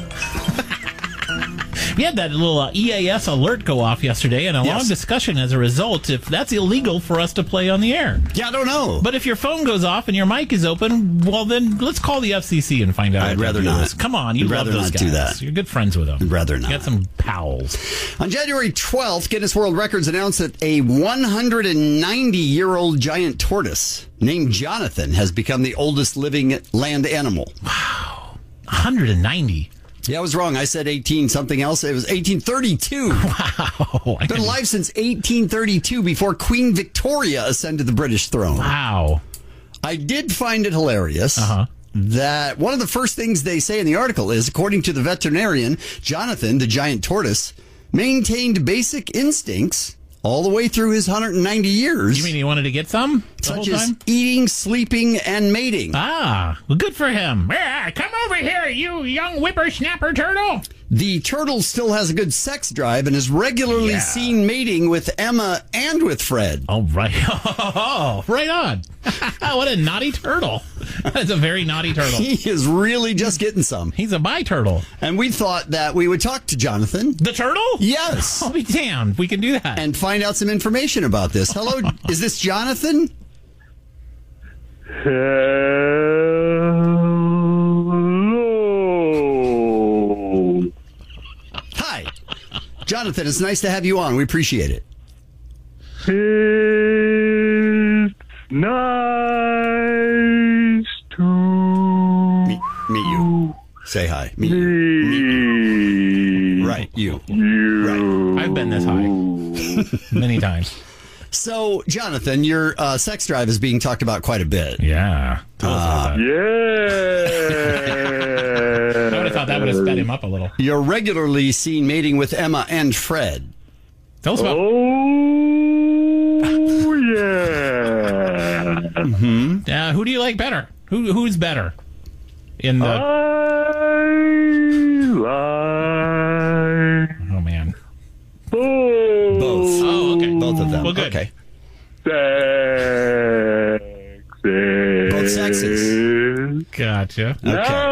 We had that little EAS alert go off yesterday, and a long discussion as a result if that's illegal for us to play on the air. Yeah, I don't know. But if your phone goes off and your mic is open, well, then let's call the FCC and find out. I'd rather not. Come on, you love those guys. Do that. You're good friends with them. I'd rather not. You got some pals. On January 12th, Guinness World Records announced that a 190-year-old giant tortoise named Jonathan has become the oldest living land animal. Wow. 190. Yeah, I was wrong. I said 18 something else. It was 1832. Wow. Been alive since 1832 before Queen Victoria ascended the British throne. Wow. I did find it hilarious that one of the first things they say in the article is, according to the veterinarian, Jonathan, the giant tortoise, maintained basic instincts all the way through his 190 years. You mean he wanted to get some? Such as eating, sleeping, and mating. Ah, well, good for him. Yeah, come over here, you young whippersnapper turtle. The turtle still has a good sex drive and is regularly seen mating with Emma and with Fred. Oh, right. Oh, right on. What a naughty turtle. That's a very naughty turtle. He is really just getting some. He's a bi-turtle. And we thought that we would talk to Jonathan. The turtle? Yes. I'll be damned. We can do that. And find out some information about this. Hello, is this Jonathan? Hello. Hi. Jonathan, it's nice to have you on. We appreciate it. It's nice to meet you. Say hi. Meet you. Right, you. Right. I've been this high many times. So, Jonathan, your sex drive is being talked about quite a bit. Yeah. Yeah. I would have thought that would have sped him up a little. You're regularly seen mating with Emma and Fred. Tell us about... Oh, yeah. Who do you like better? Who's better? In the... Oh, man. Both. Oh, okay. Both of them. Well, good. Okay. Both sexes. Gotcha. Okay.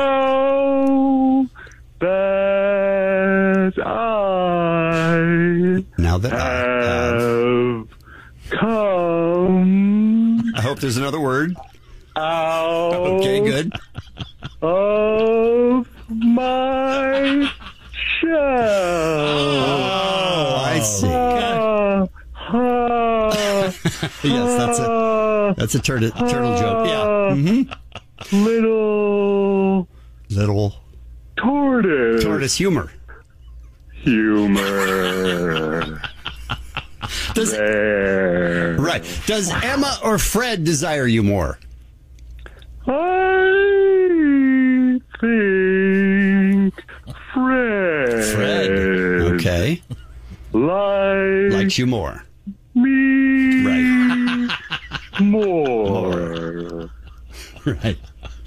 Now that I have come. I hope there's another word. Out okay, good. Of my shell. Oh, I see. Yes, that's a turtle joke. Yeah. Little tortoise humor. Right. Does Emma or Fred desire you more? I think Fred. Okay. Likes you more. Me. Right. More. Right.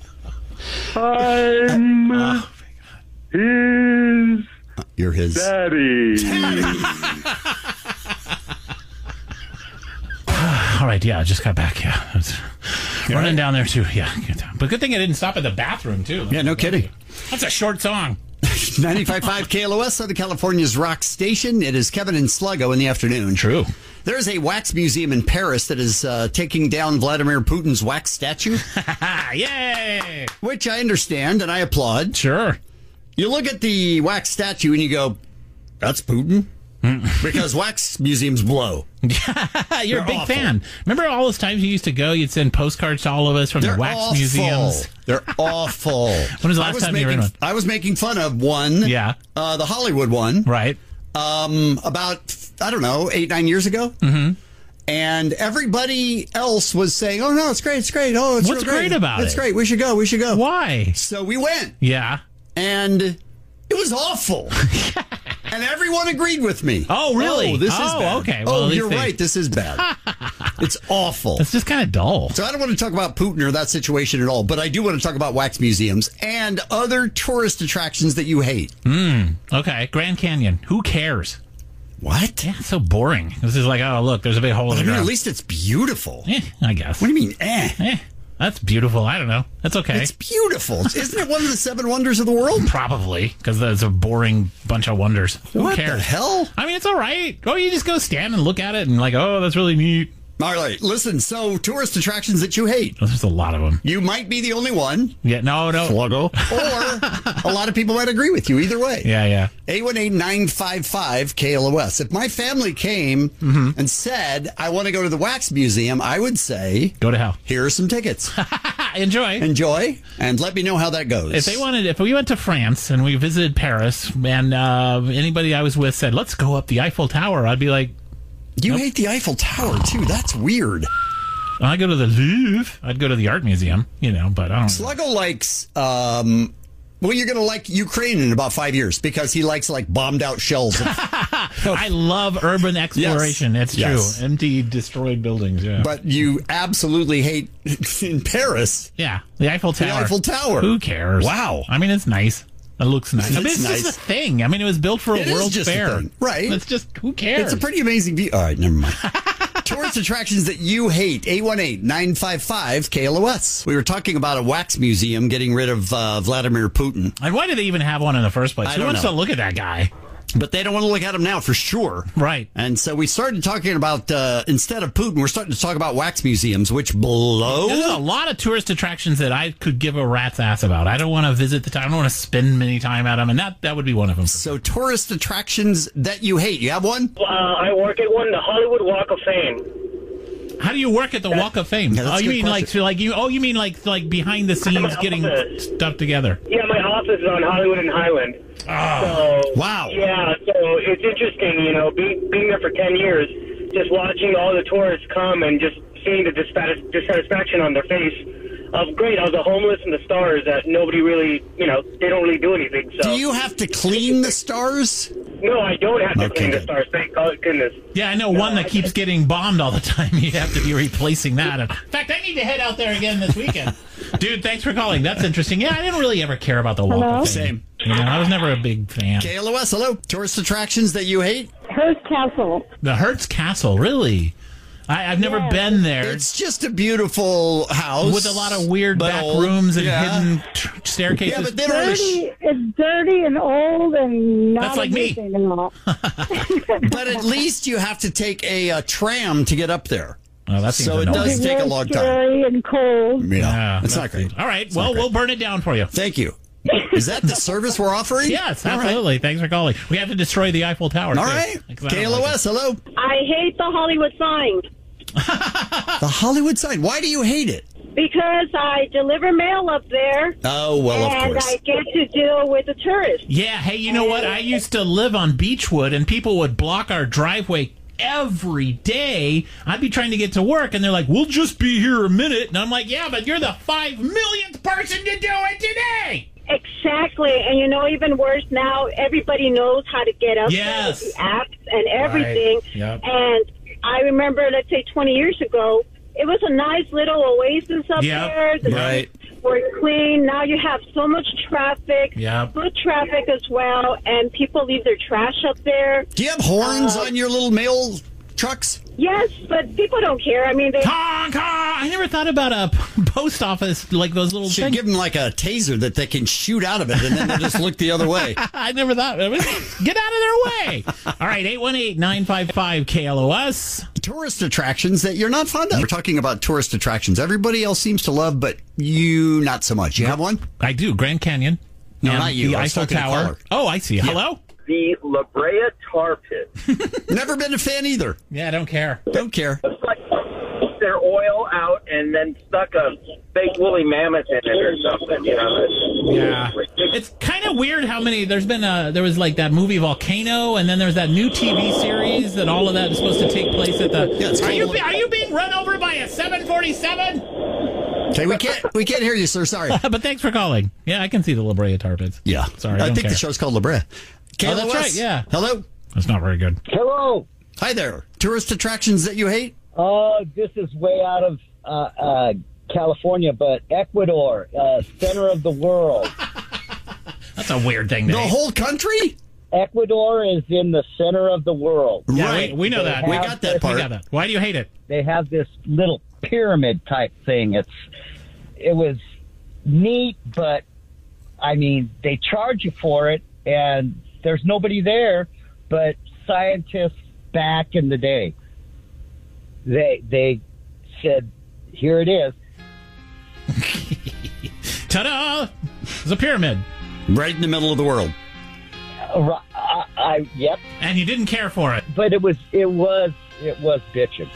I'm his. You're his daddy. All right, yeah, I just got back. Yeah, I was running down there too. Yeah, but good thing I didn't stop at the bathroom too. Yeah, no kidding. That's a short song. 95.5 KLOS, Southern California's rock station. It is Kevin and Sluggo in the afternoon. True. There's a wax museum in Paris that is taking down Vladimir Putin's wax statue. Yay! Which I understand and I applaud. Sure. You look at the wax statue and you go, that's Putin? Because wax museums blow. You're a big fan. Remember all those times you used to go, you'd send postcards to all of us from the wax museums? They're awful. When was the last time you were in one? I was making fun of one. Yeah. The Hollywood one. Right. About, 8-9 years ago. Mm-hmm. And everybody else was saying, oh, no, it's great. Oh, it's What's real great about it? It's great. We should go. Why? So we went. Yeah. And it was awful. And everyone agreed with me. Oh, really? Oh, this is bad. Okay. Well, you're right. This is bad. It's awful. It's just kind of dull. So I don't want to talk about Putin or that situation at all, but I do want to talk about wax museums and other tourist attractions that you hate. Okay. Grand Canyon. Who cares? What? Yeah, it's so boring. This is like, oh, look, there's a big hole in the ground. At least it's beautiful. I guess. What do you mean, That's beautiful. I don't know. That's okay. It's beautiful. Isn't it one of the 7 wonders of the world? Probably, because it's a boring bunch of wonders. Who cares? What the hell? I mean, it's all right. Oh, you just go stand and look at it and like, oh, that's really neat. All right, listen, so tourist attractions that you hate. There's a lot of them. You might be the only one. Yeah, no. Sluggo. Or a lot of people might agree with you either way. Yeah. 818-955-KLOS. If my family came and said, I want to go to the wax museum, I would say, go to hell. Here are some tickets. Enjoy, and let me know how that goes. If we went to France and we visited Paris and anybody I was with said, let's go up the Eiffel Tower, I'd be like, you hate the Eiffel Tower, too. That's weird. I go to the Louvre. I'd go to the art museum, but I don't know. Sluggo likes, you're going to like Ukraine in about 5 years because he likes, bombed out shells. I love urban exploration. Yes. It's true. Empty, destroyed buildings, yeah. But you absolutely hate, in Paris. Yeah, the Eiffel Tower. The Eiffel Tower. Who cares? Wow. I mean, it's nice. It looks nice. It's nice. just a thing. I mean, it was built for a World's Fair. Right. It's just, who cares? It's a pretty amazing view. All right, never mind. Tourist attractions that you hate. 818-955-KLOS. We were talking about a wax museum getting rid of Vladimir Putin. And why do they even have one in the first place? Who wants to look at that guy? But they don't want to look at him now for sure. Right. And so we started talking about, instead of Putin, we're starting to talk about wax museums, which blow. There's a lot of tourist attractions that I could give a rat's ass about. I don't want to visit the town. I don't want to spend many time at them, and that would be one of them. So tourist attractions that you hate. You have one? I work at one, the Hollywood Walk of Fame. How do you work at the Walk of Fame? Yeah, you mean you mean like behind the scenes getting stuff together? Yeah, my office is on Hollywood and Highland. Oh, so, wow. Yeah, so it's interesting, being there for 10 years, just watching all the tourists come and just seeing the dissatisfaction on their face of, great, I was the homeless and the stars that nobody really, they don't really do anything. So. Do you have to clean the stars? No, I don't have to clean the stars, thank goodness. Yeah, I know one that keeps getting bombed all the time. You have to be replacing that. In fact, I need to head out there again this weekend. Dude, thanks for calling. That's interesting. Yeah, I didn't really ever care about the Walk of Fame. Same. I was never a big fan. KLOS, hello. Tourist attractions that you hate? Hearst Castle. The Hearst Castle, really? I've never been there. It's just a beautiful house. With a lot of weird back rooms and hidden staircases. Yeah, but it's dirty and old and not That's like me. At all. But at least you have to take a tram to get up there. Oh, that so it does take a long time. Scary and cold. Yeah, it's not great. All right, well, we'll burn it down for you. Thank you. Is that the service we're offering? Yes, absolutely. Right. Thanks for calling. We have to destroy the Eiffel Tower. All right. KLOS, hello. I hate the Hollywood sign. The Hollywood sign. Why do you hate it? Because I deliver mail up there. Oh, well, of and course. I get to deal with the tourists. Yeah, hey, you know what? I used to live on Beechwood, and people would block our driveway every day. I'd be trying to get to work, and they're like, we'll just be here a minute. And I'm like, yeah, but you're the 5 millionth person to do it today. Exactly. And even worse now, everybody knows how to get up there with the apps and everything. Right. Yep. And I remember, let's say 20 years ago, it was a nice little oasis up there. The streets were clean. Now you have so much traffic, foot traffic as well, and people leave their trash up there. Do you have horns on your little mail trucks? Yes, but people don't care. I mean, they... Honk, honk. I never thought about a post office like those little Should things. give them like a taser that they can shoot out of it, and then they'll just look the other way. I never thought. Get out of their way. All right, 818-955-KLOS. Tourist attractions that you're not fond of. We're talking about tourist attractions everybody else seems to love, but you not so much. You have one? I do. Grand Canyon. No, and not you. The I was Eiffel talking to Tower. caller. Oh, I see. Yeah. Hello? The La Brea Tar Pit. Never been a fan either. Yeah, I don't care. Don't care. It's like their oil out and then stuck a fake woolly mammoth in it or something, Yeah. It's kind of weird how many, there was like that movie Volcano, and then there's that new TV series that all of that is supposed to take place at the... Yeah, are you being run over by a 747? Okay, we can't hear you, sir. Sorry. But thanks for calling. Yeah, I can see the La Brea Tar Pits. Yeah. Sorry, I don't think care. the show's called La Brea. Oh, that's right, yeah. Hello? That's not very good. Hello. Hi there. Tourist attractions that you hate? This is way out of California, but Ecuador, center of the world. That's a weird thing. The whole country? Ecuador is in the center of the world. Yeah, right. We know that. We got that part. We got that. Why do you hate it? They have this little pyramid type thing. It was neat, but I mean, they charge you for it, and there's nobody there. But scientists back in the day, they said, "Here it is." Ta-da! It's a pyramid. Right in the middle of the world. Yep. And you didn't care for it. But it was bitching.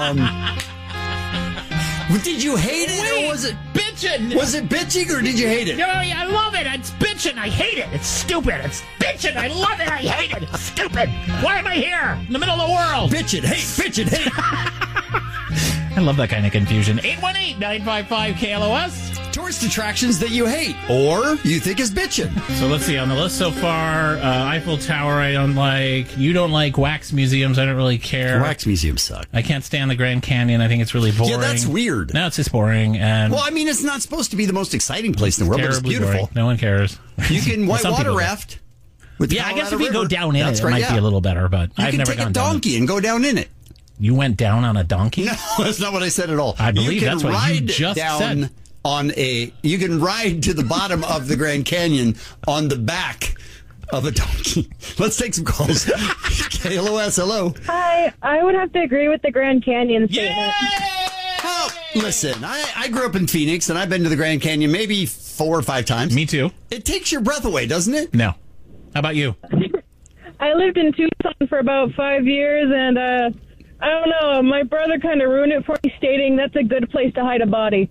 Did you hate it, or was it bitching? Was it bitching, or did you hate it? No, I love it. It's bitching. I hate it. It's stupid. It's bitching. I love it. I hate it. It's stupid. Why am I here in the middle of the world? Bitching, hate, bitching, hate. I love that kind of confusion. 818-955-KLOS. Tourist attractions that you hate or you think is bitching. So let's see. On the list so far, Eiffel Tower I don't like. You don't like wax museums. I don't really care. Wax museums suck. I can't stand the Grand Canyon. I think it's really boring. Yeah, that's weird. No, it's just boring. And well, I mean, it's not supposed to be the most exciting place in the world, but it's beautiful. Boring. No one cares. You can whitewater raft. With I guess if you go down in it, right, it might be a little better, but I've never gone down. You can take a donkey and go down in it. You went down on a donkey? No, that's not what I said at all. I believe that's what you just said. You can ride to the bottom of the Grand Canyon on the back of a donkey. Let's take some calls. KLOS, hello. Hi, I would have to agree with the Grand Canyon statement. Oh, listen, I grew up in Phoenix, and I've been to the Grand Canyon maybe 4 or 5 times. Me too. It takes your breath away, doesn't it? No. How about you? I lived in Tucson for about 5 years, and I don't know, my brother kind of ruined it for me, stating that's a good place to hide a body.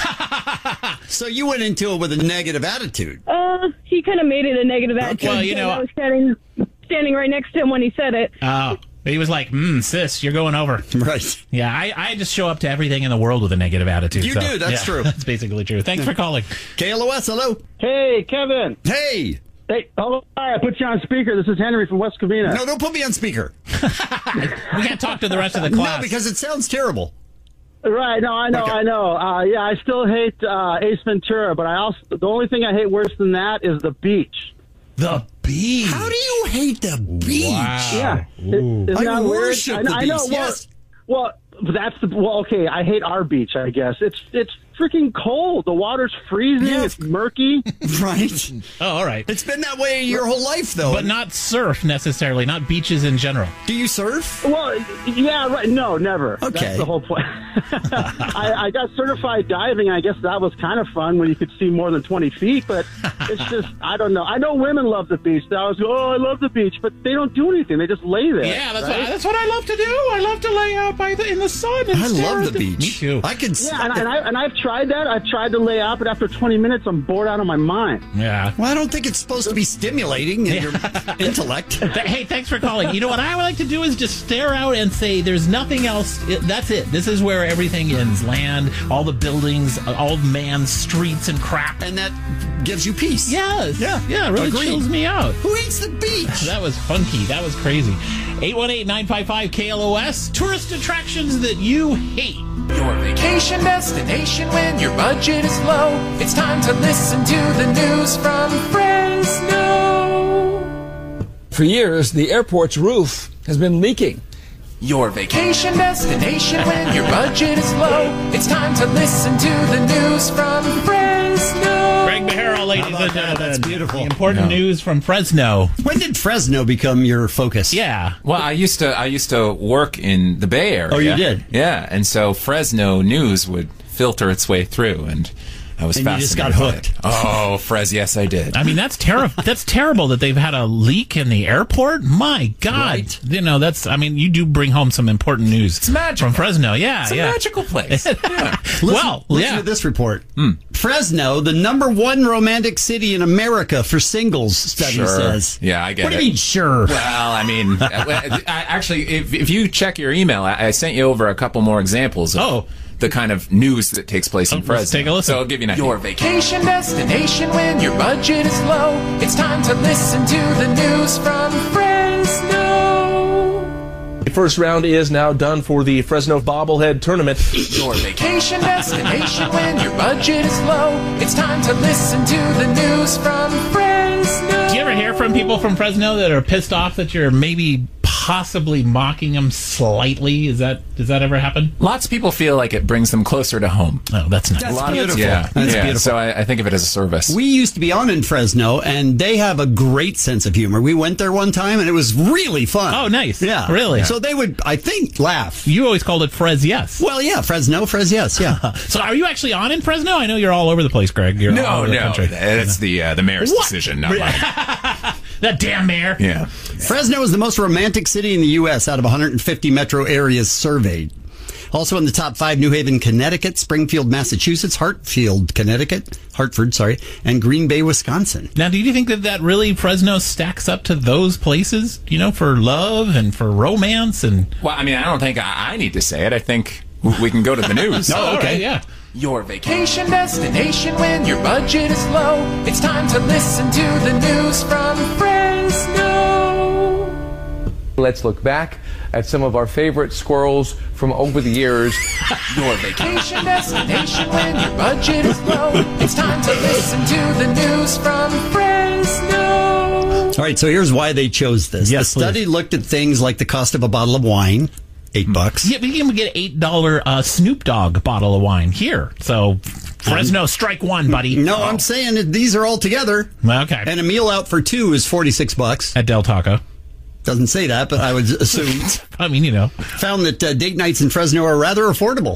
So you went into it with a negative attitude. He kind of made it a negative attitude. Well, you know, I was standing right next to him when he said it. Oh, he was like, sis, you're going over. Right. Yeah, I just show up to everything in the world with a negative attitude. You do, that's true. That's basically true. Thanks for calling. KLOS, hello. Hey, Kevin. Hey. Hey, hold on. I put you on speaker. This is Henry from West Covina. No, don't put me on speaker. We can't talk to the rest of the class. No, because it sounds terrible. Right, no, I know, okay. I know. Yeah, I still hate Ace Ventura, but the only thing I hate worse than that is the beach. The beach? How do you hate the beach? Wow. Yeah. Isn't I that worship weird? the beach, I know, yes. Well, okay, I hate our beach, I guess. It's freaking cold. The water's freezing. Yeah. It's murky. Right. Oh, all right. It's been that way your whole life, though. But not surf necessarily, not beaches in general. Do you surf? Well, yeah, right. No, never. Okay. That's the whole point. I got certified diving. I guess that was kind of fun when you could see more than 20 feet, but it's just, I don't know. I know women love the beach. They always go, I love the beach, but they don't do anything. They just lay there. Yeah, that's what I love to do. I love to lay out in the sun. And I love the beach. Me too. I could. Yeah, and I've tried that. I've tried to lay out, but after 20 minutes, I'm bored out of my mind. Yeah. Well, I don't think it's supposed to be stimulating in your intellect. Hey, thanks for calling. You know what I would like to do is just stare out and say, there's nothing else. That's it. This is where everything ends. Land, all the buildings, all man's streets and crap. And that gives you peace. Yes. Yeah, it really chills me out. Who eats the beach? That was funky. That was crazy. 818-955-KLOS. Tourist attractions that you hate. Your vacation destination when your budget is low. It's time to listen to the news from Fresno. For years, the airport's roof has been leaking. Your vacation destination when your budget is low. It's time to listen to the news from Fresno. Greg Behara, ladies and gentlemen. That's beautiful. The important news from Fresno. When did Fresno become your focus? Yeah. Well, I used to work in the Bay Area. Oh, you did? Yeah, and so Fresno news would filter its way through, and I was fascinated. You just got hooked. Oh, yes, I did. I mean, that's That's terrible that they've had a leak in the airport. My God. Right. You know, you do bring home some important news. It's magical. From Fresno. Yeah, it's a magical place. Yeah. Listen to this report. Fresno, the #1 romantic city in America for singles, study says. Yeah, I get it. What do you mean, sure? Well, I mean, actually, if you check your email, I sent you over a couple more examples of the kind of news that takes place in Fresno. Let's take a listen. So I'll give you an idea. Your vacation destination when your budget is low. It's time to listen to the news from Fresno. The first round is now done for the Fresno Bobblehead Tournament. Your vacation destination when your budget is low. It's time to listen to the news from Fresno. Do you ever hear from people from Fresno that are pissed off that you're maybe possibly mocking them slightly? Does that ever happen? Lots of people feel like it brings them closer to home. Oh, that's nice. That's beautiful. That's beautiful. So I think of it as a service. We used to be on in Fresno, and they have a great sense of humor. We went there one time, and it was really fun. Oh, nice. Yeah. Really? Yeah. So they would, I think, laugh. You always called it Fres Yes. Well, yeah, Fresno, Fres Yes, yeah. So are you actually on in Fresno? I know you're all over the place, Greg. You're all over the country. It's the mayor's decision, not mine. That damn mayor. Yeah. Fresno is the most romantic city in the U.S. out of 150 metro areas surveyed. Also in the top 5, New Haven, Connecticut, Springfield, Massachusetts, Hartford, and Green Bay, Wisconsin. Now, do you think that really Fresno stacks up to those places, for love and for romance? Well, I mean, I don't think I need to say it. I think we can go to the news. Oh, okay, yeah. Your vacation destination when your budget is low. It's time to listen to the news from Fresno. Let's look back at some of our favorite squirrels from over the years. Your vacation destination when your budget is low. It's time to listen to the news from Fresno. All right, so here's why they chose this. Yes, the study looked at things like the cost of a bottle of wine, $8. Yeah, but you can get an $8 Snoop Dogg bottle of wine here. So Fresno, strike one, buddy. No, I'm saying that these are all together. Okay. And a meal out for 2 is $46 at Del Taco. Doesn't say that, but I would assume. I mean, Found that date nights in Fresno are rather affordable.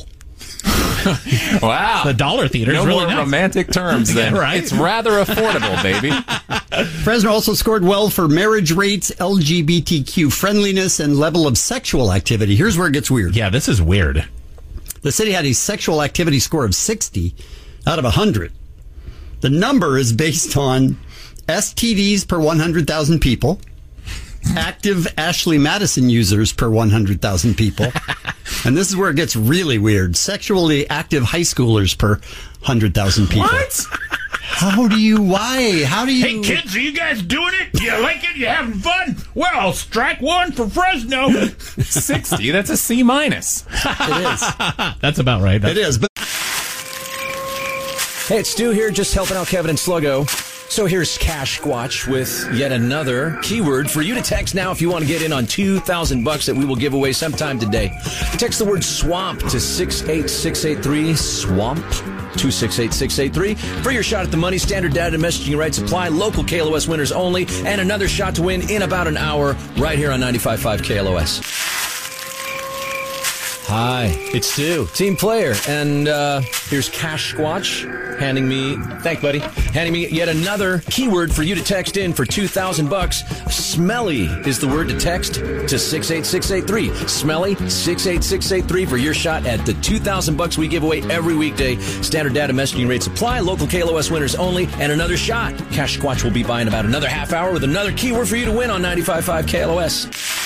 Wow. The Dollar Theater is no really more nice. Romantic terms then. Yeah, right? It's rather affordable, baby. Fresno also scored well for marriage rates, LGBTQ friendliness, and level of sexual activity. Here's where it gets weird. Yeah, this is weird. The city had a sexual activity score of 60 out of 100. The number is based on STDs per 100,000 people, active Ashley Madison users per 100,000 people. And this is where it gets really weird. Sexually active high schoolers per 100,000 people. What? Why? How do you... Hey, kids, are you guys doing it? You like it? You having fun? Well, strike one for Fresno. 60, that's a C-. It is. That's about right. It is, but... Hey, it's Stu here, just helping out Kevin and Sluggo. So here's Cash Squatch with yet another keyword for you to text now if you want to get in on $2,000 that we will give away sometime today. Text the word swamp to 68683. Swamp to 68683 for your shot at the money. Standard data messaging rights apply. Local KLOS winners only. And another shot to win in about an hour right here on 95.5 KLOS. Hi, it's Stu, team player, and here's Cash Squatch handing me yet another keyword for you to text in for $2,000. Smelly is the word to text to 68683. Smelly 68683 for your shot at the $2,000 we give away every weekday. Standard data messaging rates apply. Local KLOS winners only, and another shot. Cash Squatch will be by in about another half hour with another keyword for you to win on 95.5 KLOS.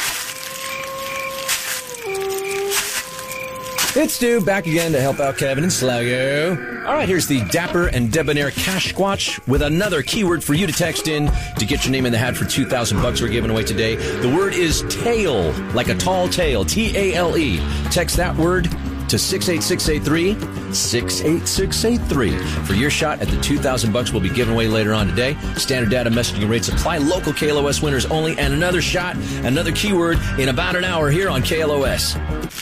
It's Stu, back again to help out Kevin and Sluggo. All right, here's the dapper and debonair Cash Squatch with another keyword for you to text in to get your name in the hat for $2,000 we're giving away today. The word is tail, like a tall tale, T-A-L-E. Text that word to 68683, 68683 for your shot at the $2,000 we'll be giving away later on today. Standard data messaging rates apply. Local KLOS winners only, and another shot, another keyword in about an hour here on KLOS.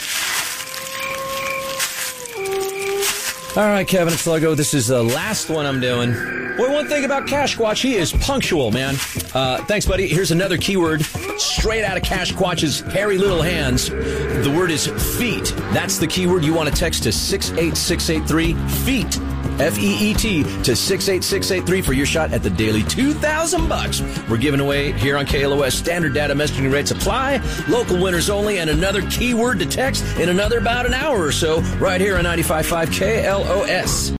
All right, Kevin and Sluggo, this is the last one I'm doing. Boy, one thing about Cash Squatch, he is punctual, man. Thanks, buddy. Here's another keyword straight out of Cash Squatch's hairy little hands. The word is feet. That's the keyword you want to text to 68683, feet. F-E-E-T to 68683 for your shot at the daily $2,000 we're giving away here on KLOS. Standard data messaging rates apply. Local winners only, and another keyword to text in about an hour or so right here on 95.5 KLOS.